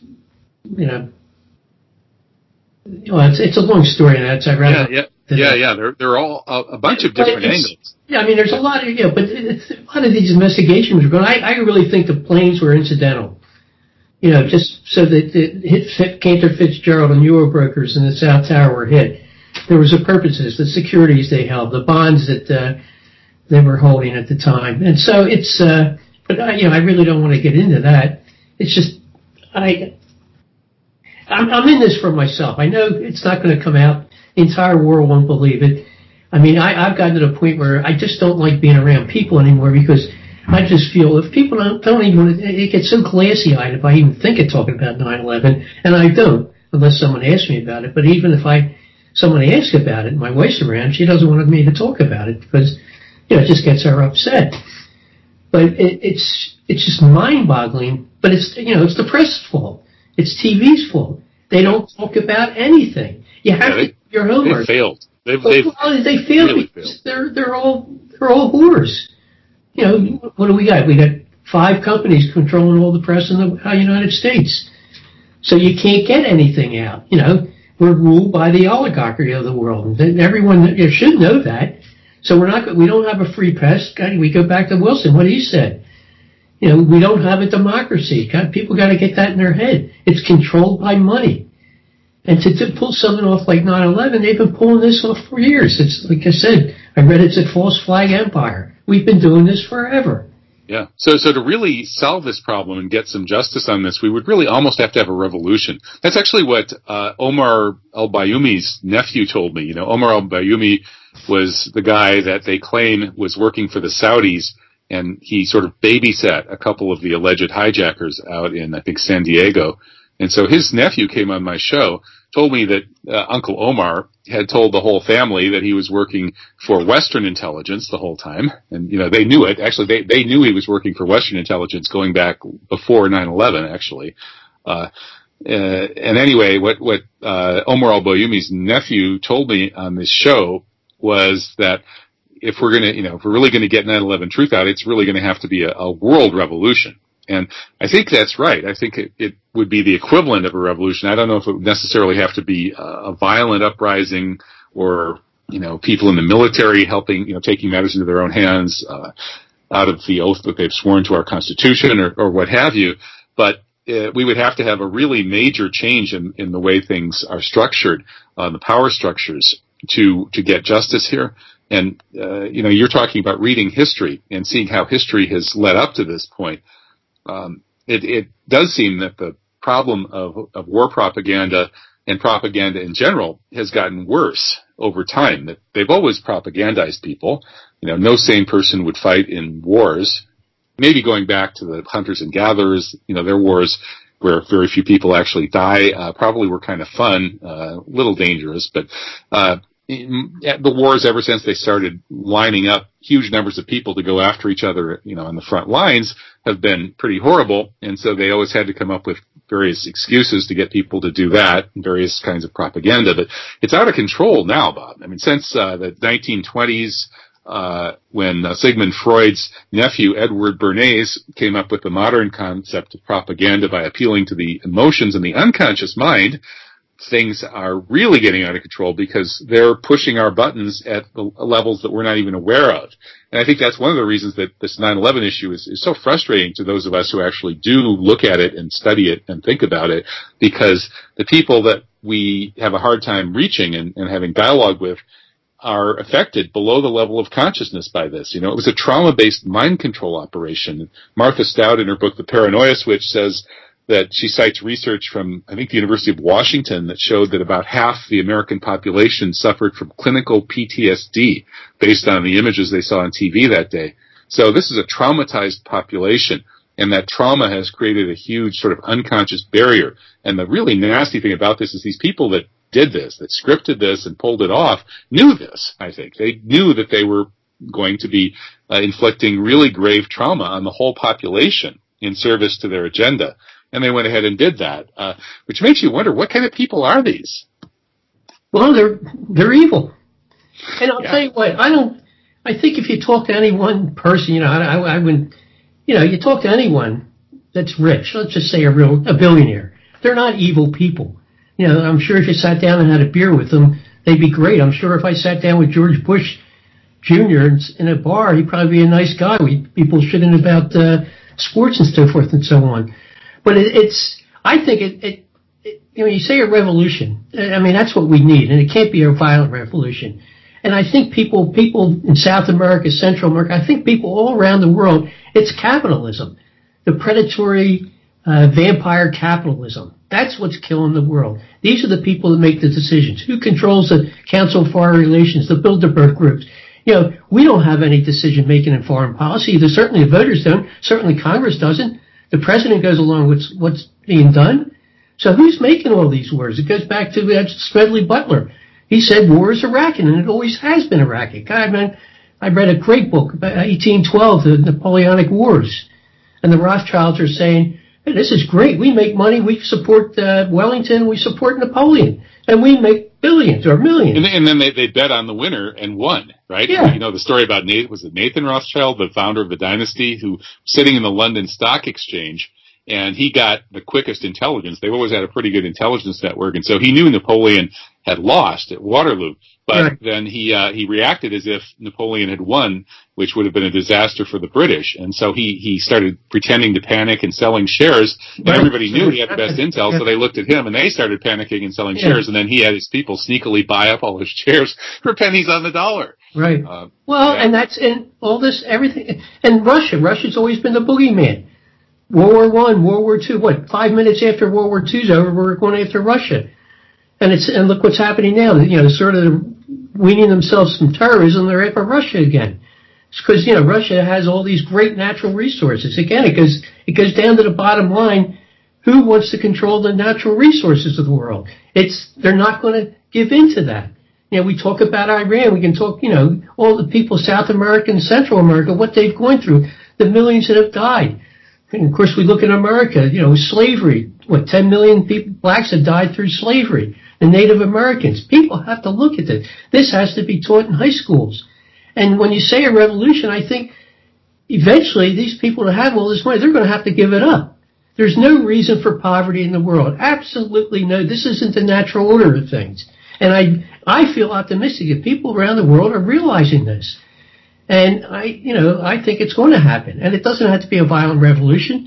it's a long story, and that's ironic. They're all a bunch of different angles. Yeah, there's a lot of, but a lot of these investigations were going. I really think the planes were incidental. Just so that Cantor Fitzgerald and Euro brokers in the South Tower were hit. There was a purposes, the securities they held, the bonds that they were holding at the time, and so it's. But I really don't want to get into that. It's just I'm in this for myself. I know it's not going to come out. The entire world won't believe it. I've gotten to the point where I just don't like being around people anymore because I just feel if people don't even, it gets so glassy-eyed if I even think of talking about 9/11, and I don't unless someone asks me about it. But even if someone asks about it, my wife's around, she doesn't want me to talk about it because it just gets her upset. But it's just mind-boggling. But it's the press's fault. It's TV's fault. They don't talk about anything. You have to do your homework. They failed. They failed. Really failed. They're all whores. What do we got? We got 5 companies controlling all the press in the United States. So you can't get anything out. We're ruled by the oligarchy of the world. And everyone should know that. So we don't have a free press. We go back to Wilson, what he said. We don't have a democracy. People got to get that in their head. It's controlled by money. And to pull something off like 9/11, they've been pulling this off for years. It's like I said, I read it's a false flag empire. We've been doing this forever. Yeah. So to really solve this problem and get some justice on this, we would really almost have to have a revolution. That's actually what Omar al-Bayyumi's nephew told me. Omar al-Bayyumi was the guy that they claim was working for the Saudis, and he sort of babysat a couple of the alleged hijackers out in, I think, San Diego. And so his nephew came on my show, told me that Uncle Omar had told the whole family that he was working for Western intelligence the whole time. And, they knew it. Actually, they knew he was working for Western intelligence going back before 9/11, actually. And anyway, what Omar al-Bayyumi's nephew told me on this show was that if we're really going to get 9/11 truth out, it's really going to have to be a world revolution. And I think that's right. I think it would be the equivalent of a revolution. I don't know if it would necessarily have to be a violent uprising or, people in the military helping, taking matters into their own hands, out of the oath that they've sworn to our Constitution or what have you. But we would have to have a really major change in the way things are structured, the power structures to get justice here. And, you're talking about reading history and seeing how history has led up to this point. it does seem that the problem of war propaganda and propaganda in general has gotten worse over time. That they've always propagandized people. No sane person would fight in wars. Maybe going back to the hunters and gatherers, their wars where very few people actually die, probably were kind of fun, a little dangerous, but the wars, ever since they started lining up huge numbers of people to go after each other, on the front lines, have been pretty horrible. And so they always had to come up with various excuses to get people to do that, and various kinds of propaganda. But it's out of control now, Bob. I mean, since the 1920s, when Sigmund Freud's nephew, Edward Bernays, came up with the modern concept of propaganda by appealing to the emotions and the unconscious mind, things are really getting out of control because they're pushing our buttons at the levels that we're not even aware of. And I think that's one of the reasons that this 9/11 issue is so frustrating to those of us who actually do look at it and study it and think about it, because the people that we have a hard time reaching and having dialogue with are affected below the level of consciousness by this. It was a trauma-based mind control operation. Martha Stout, in her book, The Paranoia Switch, says that she cites research from, I think, the University of Washington that showed that about half the American population suffered from clinical PTSD based on the images they saw on TV that day. So this is a traumatized population, and that trauma has created a huge sort of unconscious barrier. And the really nasty thing about this is these people that did this, that scripted this and pulled it off, knew this, I think. They knew that they were going to be inflicting really grave trauma on the whole population in service to their agenda. And they went ahead and did that, which makes you wonder, what kind of people are these? Well, they're evil. And I'll tell you what, I think if you talk to any one person, I wouldn't, you talk to anyone that's rich, let's just say a billionaire, they're not evil people. I'm sure if you sat down and had a beer with them, they'd be great. I'm sure if I sat down with George Bush Jr. in a bar, he'd probably be a nice guy. We'd be bullshitting about sports and so forth and so on. But I think you say a revolution. I mean, that's what we need, and it can't be a violent revolution. And I think people in South America, Central America, I think people all around the world, it's capitalism. The predatory, vampire capitalism. That's what's killing the world. These are the people that make the decisions. Who controls the Council of Foreign Relations, the Bilderberg groups? We don't have any decision making in foreign policy. Certainly the voters don't. Certainly Congress doesn't. The president goes along with what's being done. So who's making all these wars? It goes back to Smedley Butler. He said war is a racket, and it always has been a racket. God, man, I read a great book about 1812, the Napoleonic Wars. And the Rothschilds are saying, hey, this is great. We make money. We support Wellington. We support Napoleon. And we make billions or millions. And then they bet on the winner and won, right? Yeah. The story about Nathan Rothschild, the founder of the dynasty, who was sitting in the London Stock Exchange, and he got the quickest intelligence. They've always had a pretty good intelligence network, and so he knew Napoleon had lost at Waterloo. But then he reacted as if Napoleon had won, which would have been a disaster for the British. And so he started pretending to panic and selling shares. And everybody knew he had the best intel, so they looked at him and they started panicking and selling shares. And then he had his people sneakily buy up all his shares for pennies on the dollar. Right. And that's in all this, everything. And Russia's always been the boogeyman. World War I, World War II, 5 minutes after World War II's over, we're going after Russia. And look what's happening now. Sort of weaning themselves from terrorism, they're after Russia again. It's because, Russia has all these great natural resources. Again, it goes down to the bottom line. Who wants to control the natural resources of the world? They're not going to give in to that. We talk about Iran. We can talk, all the people, South America and Central America, what they've gone through, the millions that have died. And of course, we look at America, slavery. 10 million people, blacks have died through slavery. The Native Americans. People have to look at this. This has to be taught in high schools. And when you say a revolution, I think eventually these people that have all this money, they're going to have to give it up. There's no reason for poverty in the world. Absolutely no. This isn't the natural order of things. And I feel optimistic that people around the world are realizing this. And I think it's going to happen. And it doesn't have to be a violent revolution.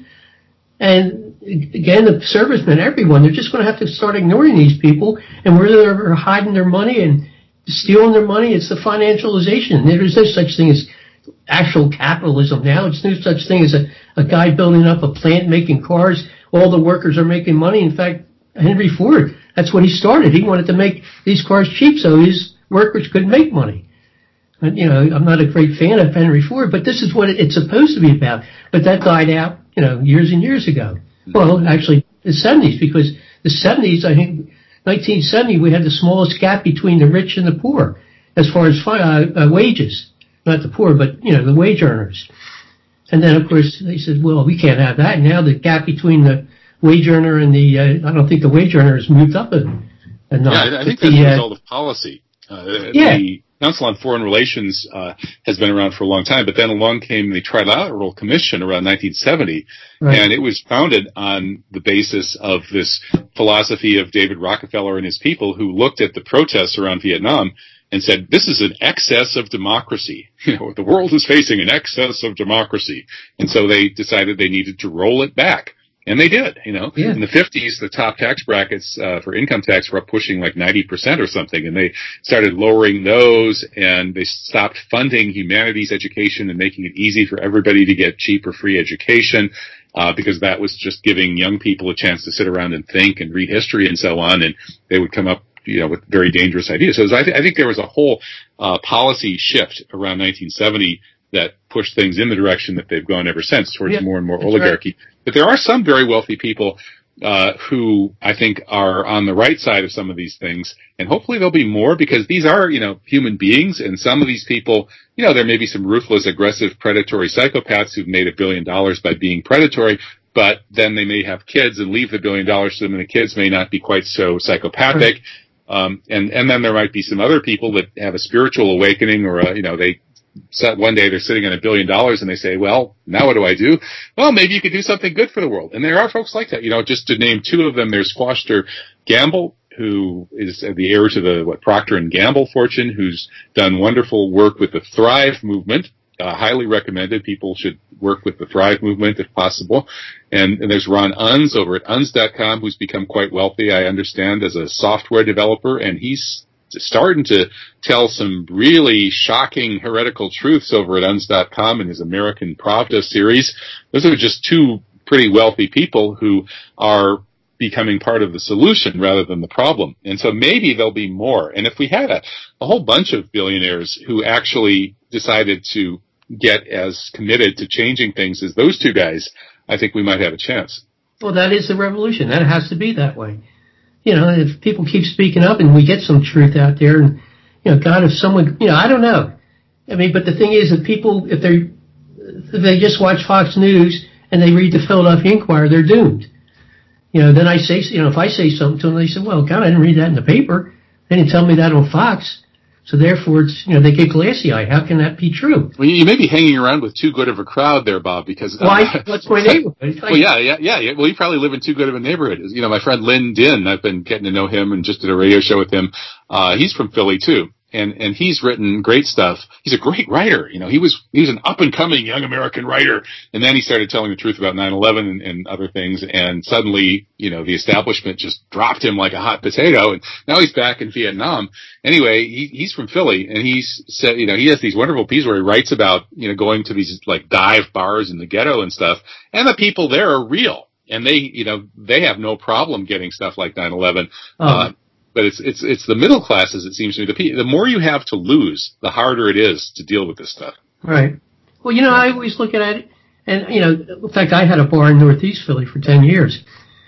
And again, the servicemen, everyone, they're just going to have to start ignoring these people. And where they're hiding their money and stealing their money, it's the financialization. There's no such thing as actual capitalism now. It's no such thing as a guy building up a plant making cars. All the workers are making money. In fact, Henry Ford, that's what he started. He wanted to make these cars cheap so his workers could make money. And, I'm not a great fan of Henry Ford, but this is what it's supposed to be about. But that died out, years and years ago. Well, actually, the 70s, because the 70s, I think, 1970, we had the smallest gap between the rich and the poor as far as wages. Not the poor, but, the wage earners. And then, of course, they said, well, we can't have that. Now the gap between the wage earner and I don't think the wage earner has moved up enough. Yeah, I think that's a result of policy. The Council on Foreign Relations has been around for a long time, but then along came the Trilateral Commission around 1970, right. And it was founded on the basis of this philosophy of David Rockefeller and his people, who looked at the protests around Vietnam and said, this is an excess of democracy. The world is facing an excess of democracy. And so they decided they needed to roll it back. And they did, In the 50s, the top tax brackets for income tax were up pushing like 90% or something, and they started lowering those, and they stopped funding humanities education and making it easy for everybody to get cheap or free education, because that was just giving young people a chance to sit around and think and read history and so on, and they would come up with very dangerous ideas. So I think there was a whole policy shift around 1970 that pushed things in the direction that they've gone ever since, towards more and more oligarchy. Right. But there are some very wealthy people who I think are on the right side of some of these things, and hopefully there'll be more, because these are, human beings, and some of these people, there may be some ruthless, aggressive, predatory psychopaths who've made $1 billion by being predatory, but then they may have kids and leave the $1 billion to them, and the kids may not be quite so psychopathic. Right. And then there might be some other people that have a spiritual awakening, or they one day they're sitting on $1 billion and they say, well, now what do I do? Well, maybe you could do something good for the world. And there are folks like that. Just to name two of them, there's Foster Gamble, who is the heir to the Procter & Gamble fortune, who's done wonderful work with the Thrive movement. Highly recommended. People should work with the Thrive movement if possible. And there's Ron Unz over at Unz.com, who's become quite wealthy, I understand, as a software developer, and he's starting to tell some really shocking heretical truths over at Unz.com in his American Pravda series. Those are just two pretty wealthy people who are becoming part of the solution rather than the problem. And so maybe there'll be more. And if we had a whole bunch of billionaires who actually decided to get as committed to changing things as those two guys, I think we might have a chance. Well, that is the revolution. That has to be that way. If people keep speaking up and we get some truth out there, and, God, if someone, I don't know. I mean, but the thing is that people, if they just watch Fox News and they read the Philadelphia Inquirer, they're doomed. Then I say, if I say something to them, they say, well, God, I didn't read that in the paper. They didn't tell me that on Fox. So therefore, it's, they get glassy-eyed. How can that be true? Well, you may be hanging around with too good of a crowd there, Bob, because... What's my neighborhood? Well, yeah. Well, you probably live in too good of a neighborhood. My friend Lynn Dinn, I've been getting to know him and just did a radio show with him. He's from Philly, too. And he's written great stuff. He's a great writer. He was an up-and-coming young American writer. And then he started telling the truth about 9/11 and other things. And suddenly, the establishment just dropped him like a hot potato. And now he's back in Vietnam. Anyway, he's from Philly, and he's said, he has these wonderful pieces where he writes about, going to these like dive bars in the ghetto and stuff. And the people there are real. And they have no problem getting stuff like 9/11. But it's the middle classes, it seems to me. The more you have to lose, the harder it is to deal with this stuff. Right. Well, I always look at it, and, in fact, I had a bar in Northeast Philly for 10 years.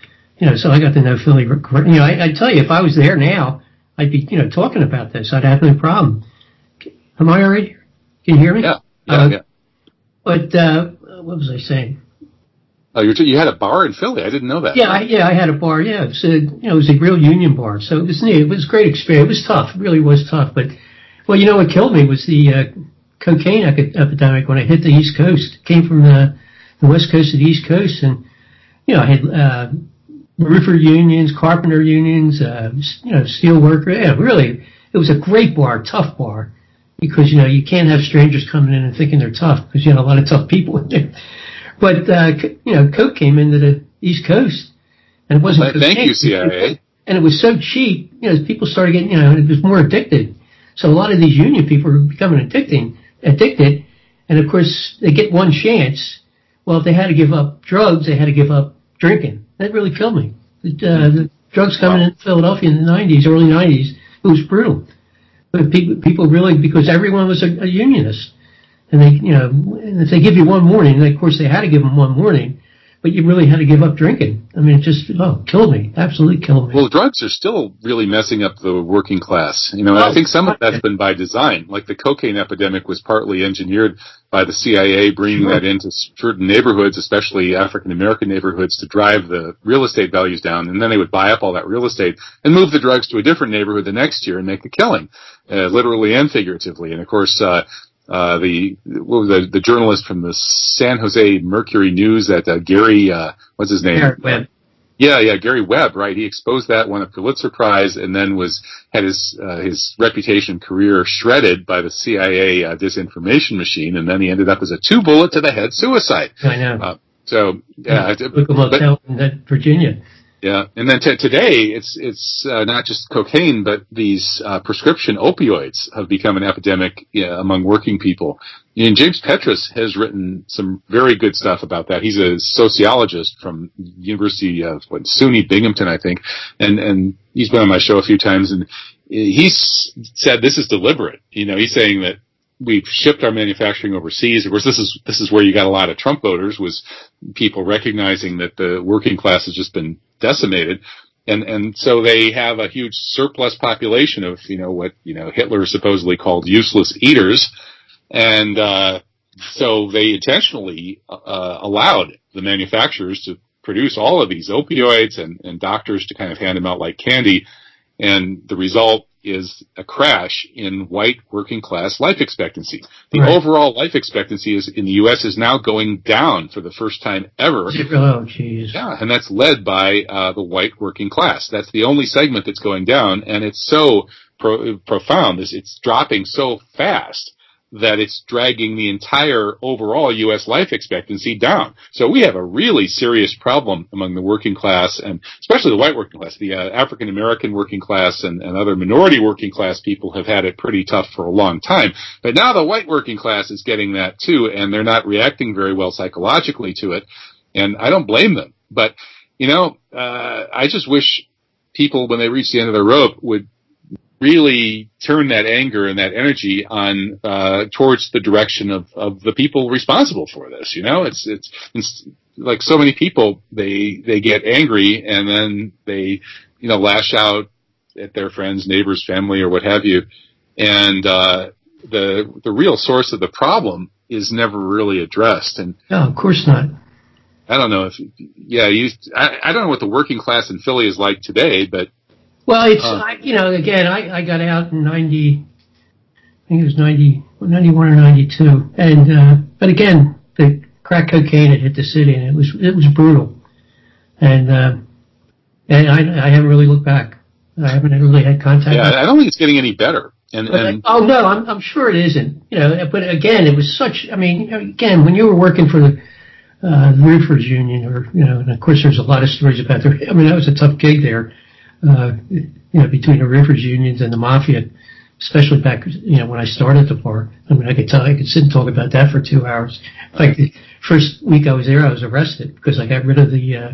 So I got to know Philly. I tell you, if I was there now, I'd be, talking about this. I'd have no problem. Am I all right? Can you hear me? Yeah. But, what was I saying? Oh, you had a bar in Philly. I didn't know that. Yeah, I had a bar. Yeah, it was a real union bar. So it was neat. It was a great experience. It was tough. It really was tough. But, well, what killed me was the cocaine epidemic when I hit the East Coast. Came from the West Coast to the East Coast, and I had roofer unions, carpenter unions, steel worker. Yeah, really, it was a great bar, tough bar, because you can't have strangers coming in and thinking they're tough, because you had a lot of tough people in there. But, coke came into the East Coast, and it wasn't cocaine. Thank you, CIA. And it was so cheap, people started getting, it was more addicted. So a lot of these union people were becoming addicted, and of course, they get one chance well, if they had to give up drugs, they had to give up drinking. That really killed me. The drugs coming in Philadelphia in the 90s, early 90s, it was brutal. But people really, because everyone was a unionist. And they, and if they give you one warning, of course they had to give them one warning, but you really had to give up drinking. I mean, it just, killed me. Absolutely killed me. Well, drugs are still really messing up the working class. And I think some of that's been by design. Like the cocaine epidemic was partly engineered by the CIA bringing that into certain neighborhoods, especially African-American neighborhoods, to drive the real estate values down. And then they would buy up all that real estate and move the drugs to a different neighborhood the next year and make a killing, literally and figuratively. And of course, the journalist from the San Jose Mercury News, that Gary, what's his name? Gary Webb. Yeah, Gary Webb, right? He exposed that, won a Pulitzer Prize, and then had his reputation career shredded by the CIA disinformation machine, and then he ended up as a 2-bullet to the head suicide. I know. Hotel in Virginia. Yeah, and then today it's not just cocaine, but these prescription opioids have become an epidemic among working people. And James Petrus has written some very good stuff about that. He's a sociologist from University of SUNY Binghamton, I think, and he's been on my show a few times, and he's said this is deliberate. He's saying that we've shipped our manufacturing overseas. Of course, this is where you got a lot of Trump voters, was people recognizing that the working class has just been decimated. And so they have a huge surplus population of, what, Hitler supposedly called useless eaters. And, so they intentionally, allowed the manufacturers to produce all of these opioids and doctors to kind of hand them out like candy. And the result is a crash in white working class life expectancy. The overall life expectancy in the U.S. is now going down for the first time ever. Oh, jeez. Yeah, and that's led by the white working class. That's the only segment that's going down, and it's so profound. It's dropping so fast that it's dragging the entire overall U.S. life expectancy down. So we have a really serious problem among the working class, and especially the white working class. The African-American working class and other minority working class people have had it pretty tough for a long time. But now the white working class is getting that too, and they're not reacting very well psychologically to it. And I don't blame them. But, I just wish people, when they reach the end of their rope, would really turn that anger and that energy on towards the direction of the people responsible for this. It's like so many people, they get angry and then they lash out at their friends, neighbors, family, or what have you. And the real source of the problem is never really addressed. And no, of course not. I don't know I don't know what the working class in Philly is like today, but well, it's, again, I got out in 90, I think it was 91 or 92. And, but again, the crack cocaine had hit the city and it was brutal. And I haven't really looked back. I haven't really had contact. Yeah, I don't think it's getting any better. Oh no, I'm sure it isn't. But again, it was such, again, when you were working for the Roofers Union and of course there's a lot of stories about that was a tough gig there. Between the Roofers Unions and the Mafia, especially back, when I started the bar. I could sit and talk about that for 2 hours. In fact, the first week I was there, I was arrested because I got rid of the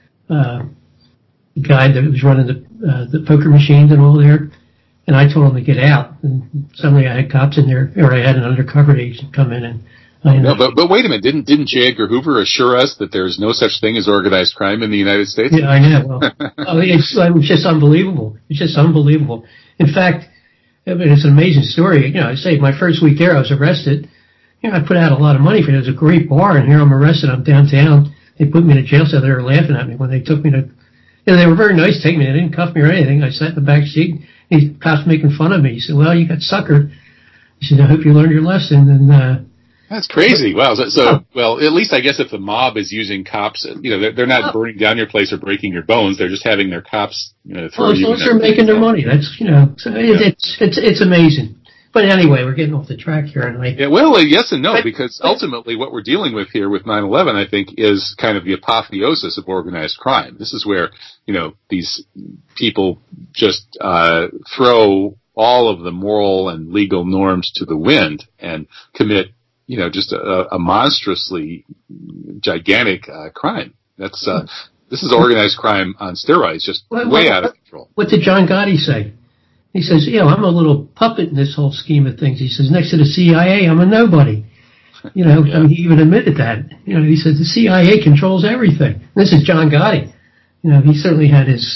guy that was running the poker machines and all there. And I told him to get out. And suddenly I had cops in there, or I had an undercover agent come in and, no, but wait a minute. Didn't J. Edgar Hoover assure us that there's no such thing as organized crime in the United States? Yeah, I know. Well, it's just unbelievable. It's just unbelievable. In fact, it's an amazing story. I say my first week there, I was arrested. I put out a lot of money for it. It was a great bar, and here I'm arrested. I'm downtown. They put me in a jail cell. They were laughing at me when they took me to. They were very nice taking me. They didn't cuff me or anything. I sat in the back seat. These cops making fun of me. He said, "Well, you got suckered." He said, "I hope you learned your lesson." And that's crazy. Wow. Well, at least I guess if the mob is using cops, they're not burning down your place or breaking your bones. They're just having their cops, throw you. As long as they're making their money, that's, so it's amazing. But anyway, we're getting off the track here. Yes and no, because ultimately what we're dealing with here with 9/11, I think, is kind of the apotheosis of organized crime. This is where, these people just throw all of the moral and legal norms to the wind and commit just a monstrously gigantic crime. That's this is organized crime on steroids, just way out of control. What did John Gotti say? He says, I'm a little puppet in this whole scheme of things. He says, next to the CIA, I'm a nobody. Yeah. I mean, he even admitted that. He said the CIA controls everything. This is John Gotti. He certainly had his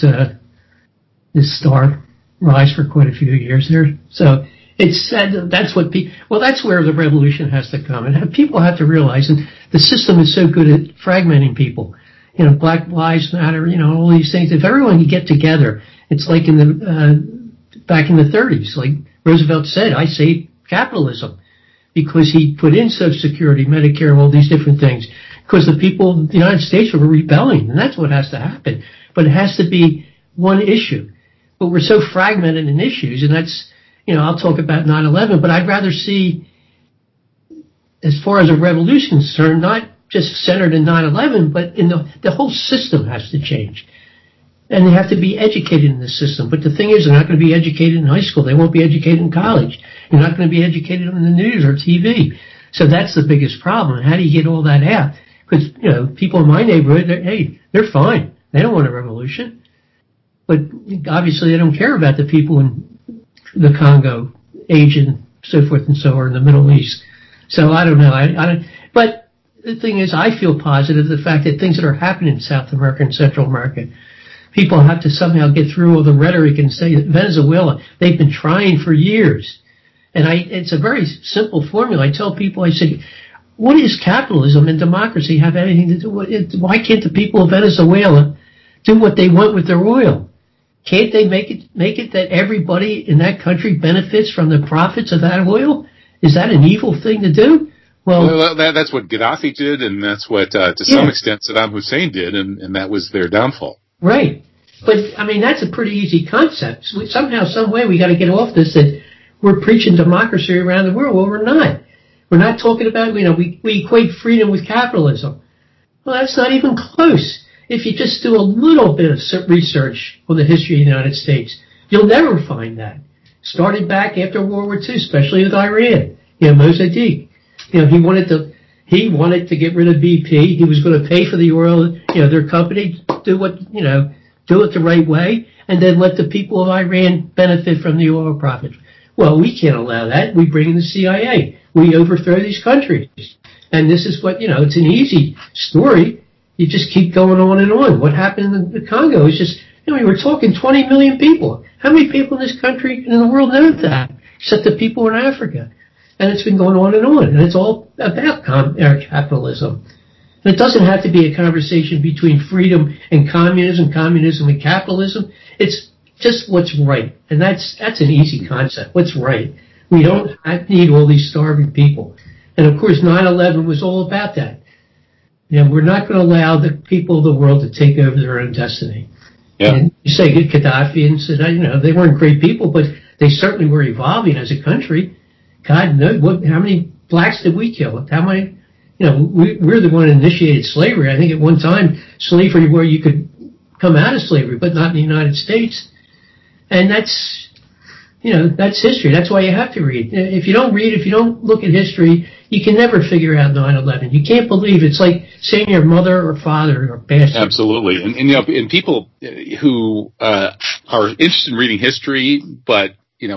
star rise for quite a few years there. So it's that's what that's where the revolution has to come, and people have to realize, and the system is so good at fragmenting people. Black Lives Matter. All these things. If everyone can get together, it's like in the back in the 30s, like Roosevelt said, I saved capitalism, because he put in Social Security, Medicare, all these different things, because the people of the United States were rebelling, and that's what has to happen. But it has to be one issue. But we're so fragmented in issues, and that's, I'll talk about 9/11, but I'd rather see, as far as a revolution is concerned, not just centered in 9/11, but in the whole system has to change. And they have to be educated in the system. But the thing is, they're not going to be educated in high school. They won't be educated in college. You're not going to be educated in the news or TV. So that's the biggest problem. How do you get all that out? Because, people in my neighborhood, they're fine. They don't want a revolution. But obviously they don't care about the people in the Congo, Asia, so forth and so on, in the Middle East. So I don't know. But the thing is, I feel positive, the fact that things that are happening in South America and Central America, people have to somehow get through all the rhetoric and say that Venezuela, they've been trying for years. And it's a very simple formula. I tell people, I say, what is capitalism and democracy have anything to do with it? Why can't the people of Venezuela do what they want with their oil? Can't they make it that everybody in that country benefits from the profits of that oil? Is that an evil thing to do? Well, that's what Gaddafi did, and that's what, to some extent, Saddam Hussein did, and that was their downfall. Right. But, I mean, that's a pretty easy concept. Somehow, some way, we got to get off this that we're preaching democracy around the world. Well, we're not. We're not talking about, we equate freedom with capitalism. Well, that's not even close. If you just do a little bit of research on the history of the United States, you'll never find that. Started back after World War II, especially with Iran. Mossadegh. He wanted to get rid of BP. He was going to pay for the oil, their company, do it the right way, and then let the people of Iran benefit from the oil profits. Well, we can't allow that. We bring in the CIA. We overthrow these countries. And this is what, it's an easy story. You just keep going on and on. What happened in the Congo is just, we're talking 20 million people. How many people in this country and in the world know that? Except the people in Africa. And it's been going on. And it's all about capitalism. And it doesn't have to be a conversation between freedom and communism and capitalism. It's just what's right. And that's an easy concept. What's right? We don't need all these starving people. And of course, 9/11 was all about that. We're not going to allow the people of the world to take over their own destiny. Yeah. And you say Gaddafi and Saddam, they weren't great people, but they certainly were evolving as a country. God knows how many blacks did we kill? How many? We're the one who initiated slavery. I think at one time, slavery where you could come out of slavery, but not in the United States. And that's history. That's why you have to read. If you don't read, if you don't look at history, you can never figure out 9/11. You can't believe it's like saying your mother or father or bastard. Absolutely. And people who are interested in reading history, but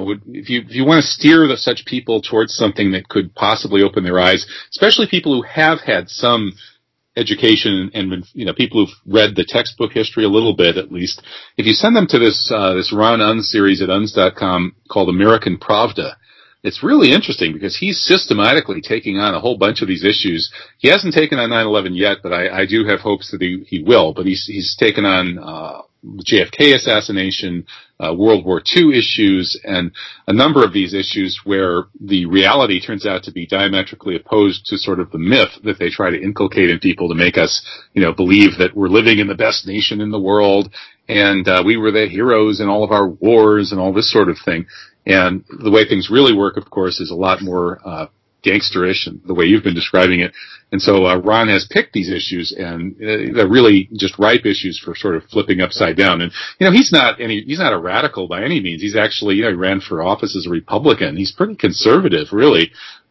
if you want to steer such people towards something that could possibly open their eyes, especially people who have had some education and people who've read the textbook history a little bit at least, if you send them to this Ron Unz series at unz.com called American Pravda, it's really interesting because he's systematically taking on a whole bunch of these issues. He hasn't taken on 9/11 yet, but I do have hopes that he will. But he's taken on the JFK assassination, World War II issues, and a number of these issues where the reality turns out to be diametrically opposed to sort of the myth that they try to inculcate in people to make us, believe that we're living in the best nation in the world and we were the heroes in all of our wars and all this sort of thing. And the way things really work, of course, is a lot more gangsterish, and the way you've been describing it. And so Ron has picked these issues, and they're really just ripe issues for sort of flipping upside down. And he's not a radical by any means. He's actually he ran for office as a Republican. He's pretty conservative, really, but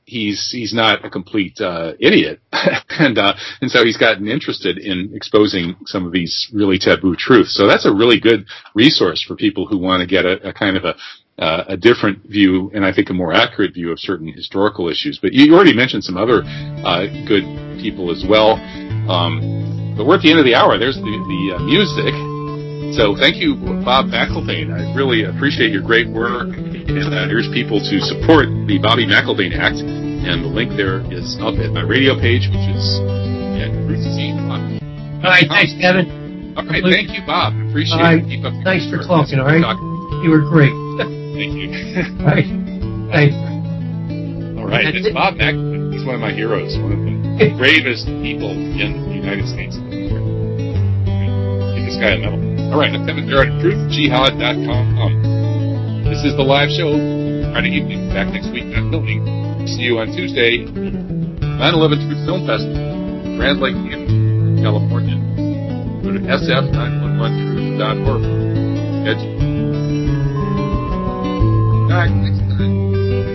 he's not a complete idiot, and so he's gotten interested in exposing some of these really taboo truths. So that's a really good resource for people who want to get a kind of a different view, and I think a more accurate view of certain historical issues. But you already mentioned some other good people as well. But we're at the end of the hour. There's the music. So thank you, Bob McIlvaine. I really appreciate your great work. And here's people to support the Bobby McIlvaine Act. And the link there is up at my radio page, which is at RuthC.com. All right, thanks, Kevin. All right, thank you, Bob. Appreciate it. Keep up the thanks for talking, all right? You were great. Thank you. All right. Thanks. All right, it's Bob McIlvaine. He's one of my heroes, one of the bravest people in the United States. Give this guy a medal. All right, I'm Kevin Barrett at truthjihad.com. This is the live show, Friday evening. Back next week, not filming. See you on Tuesday, 9/11 Truth Film Festival, Grand Lake, California. Go to sf911truth.org. Next time.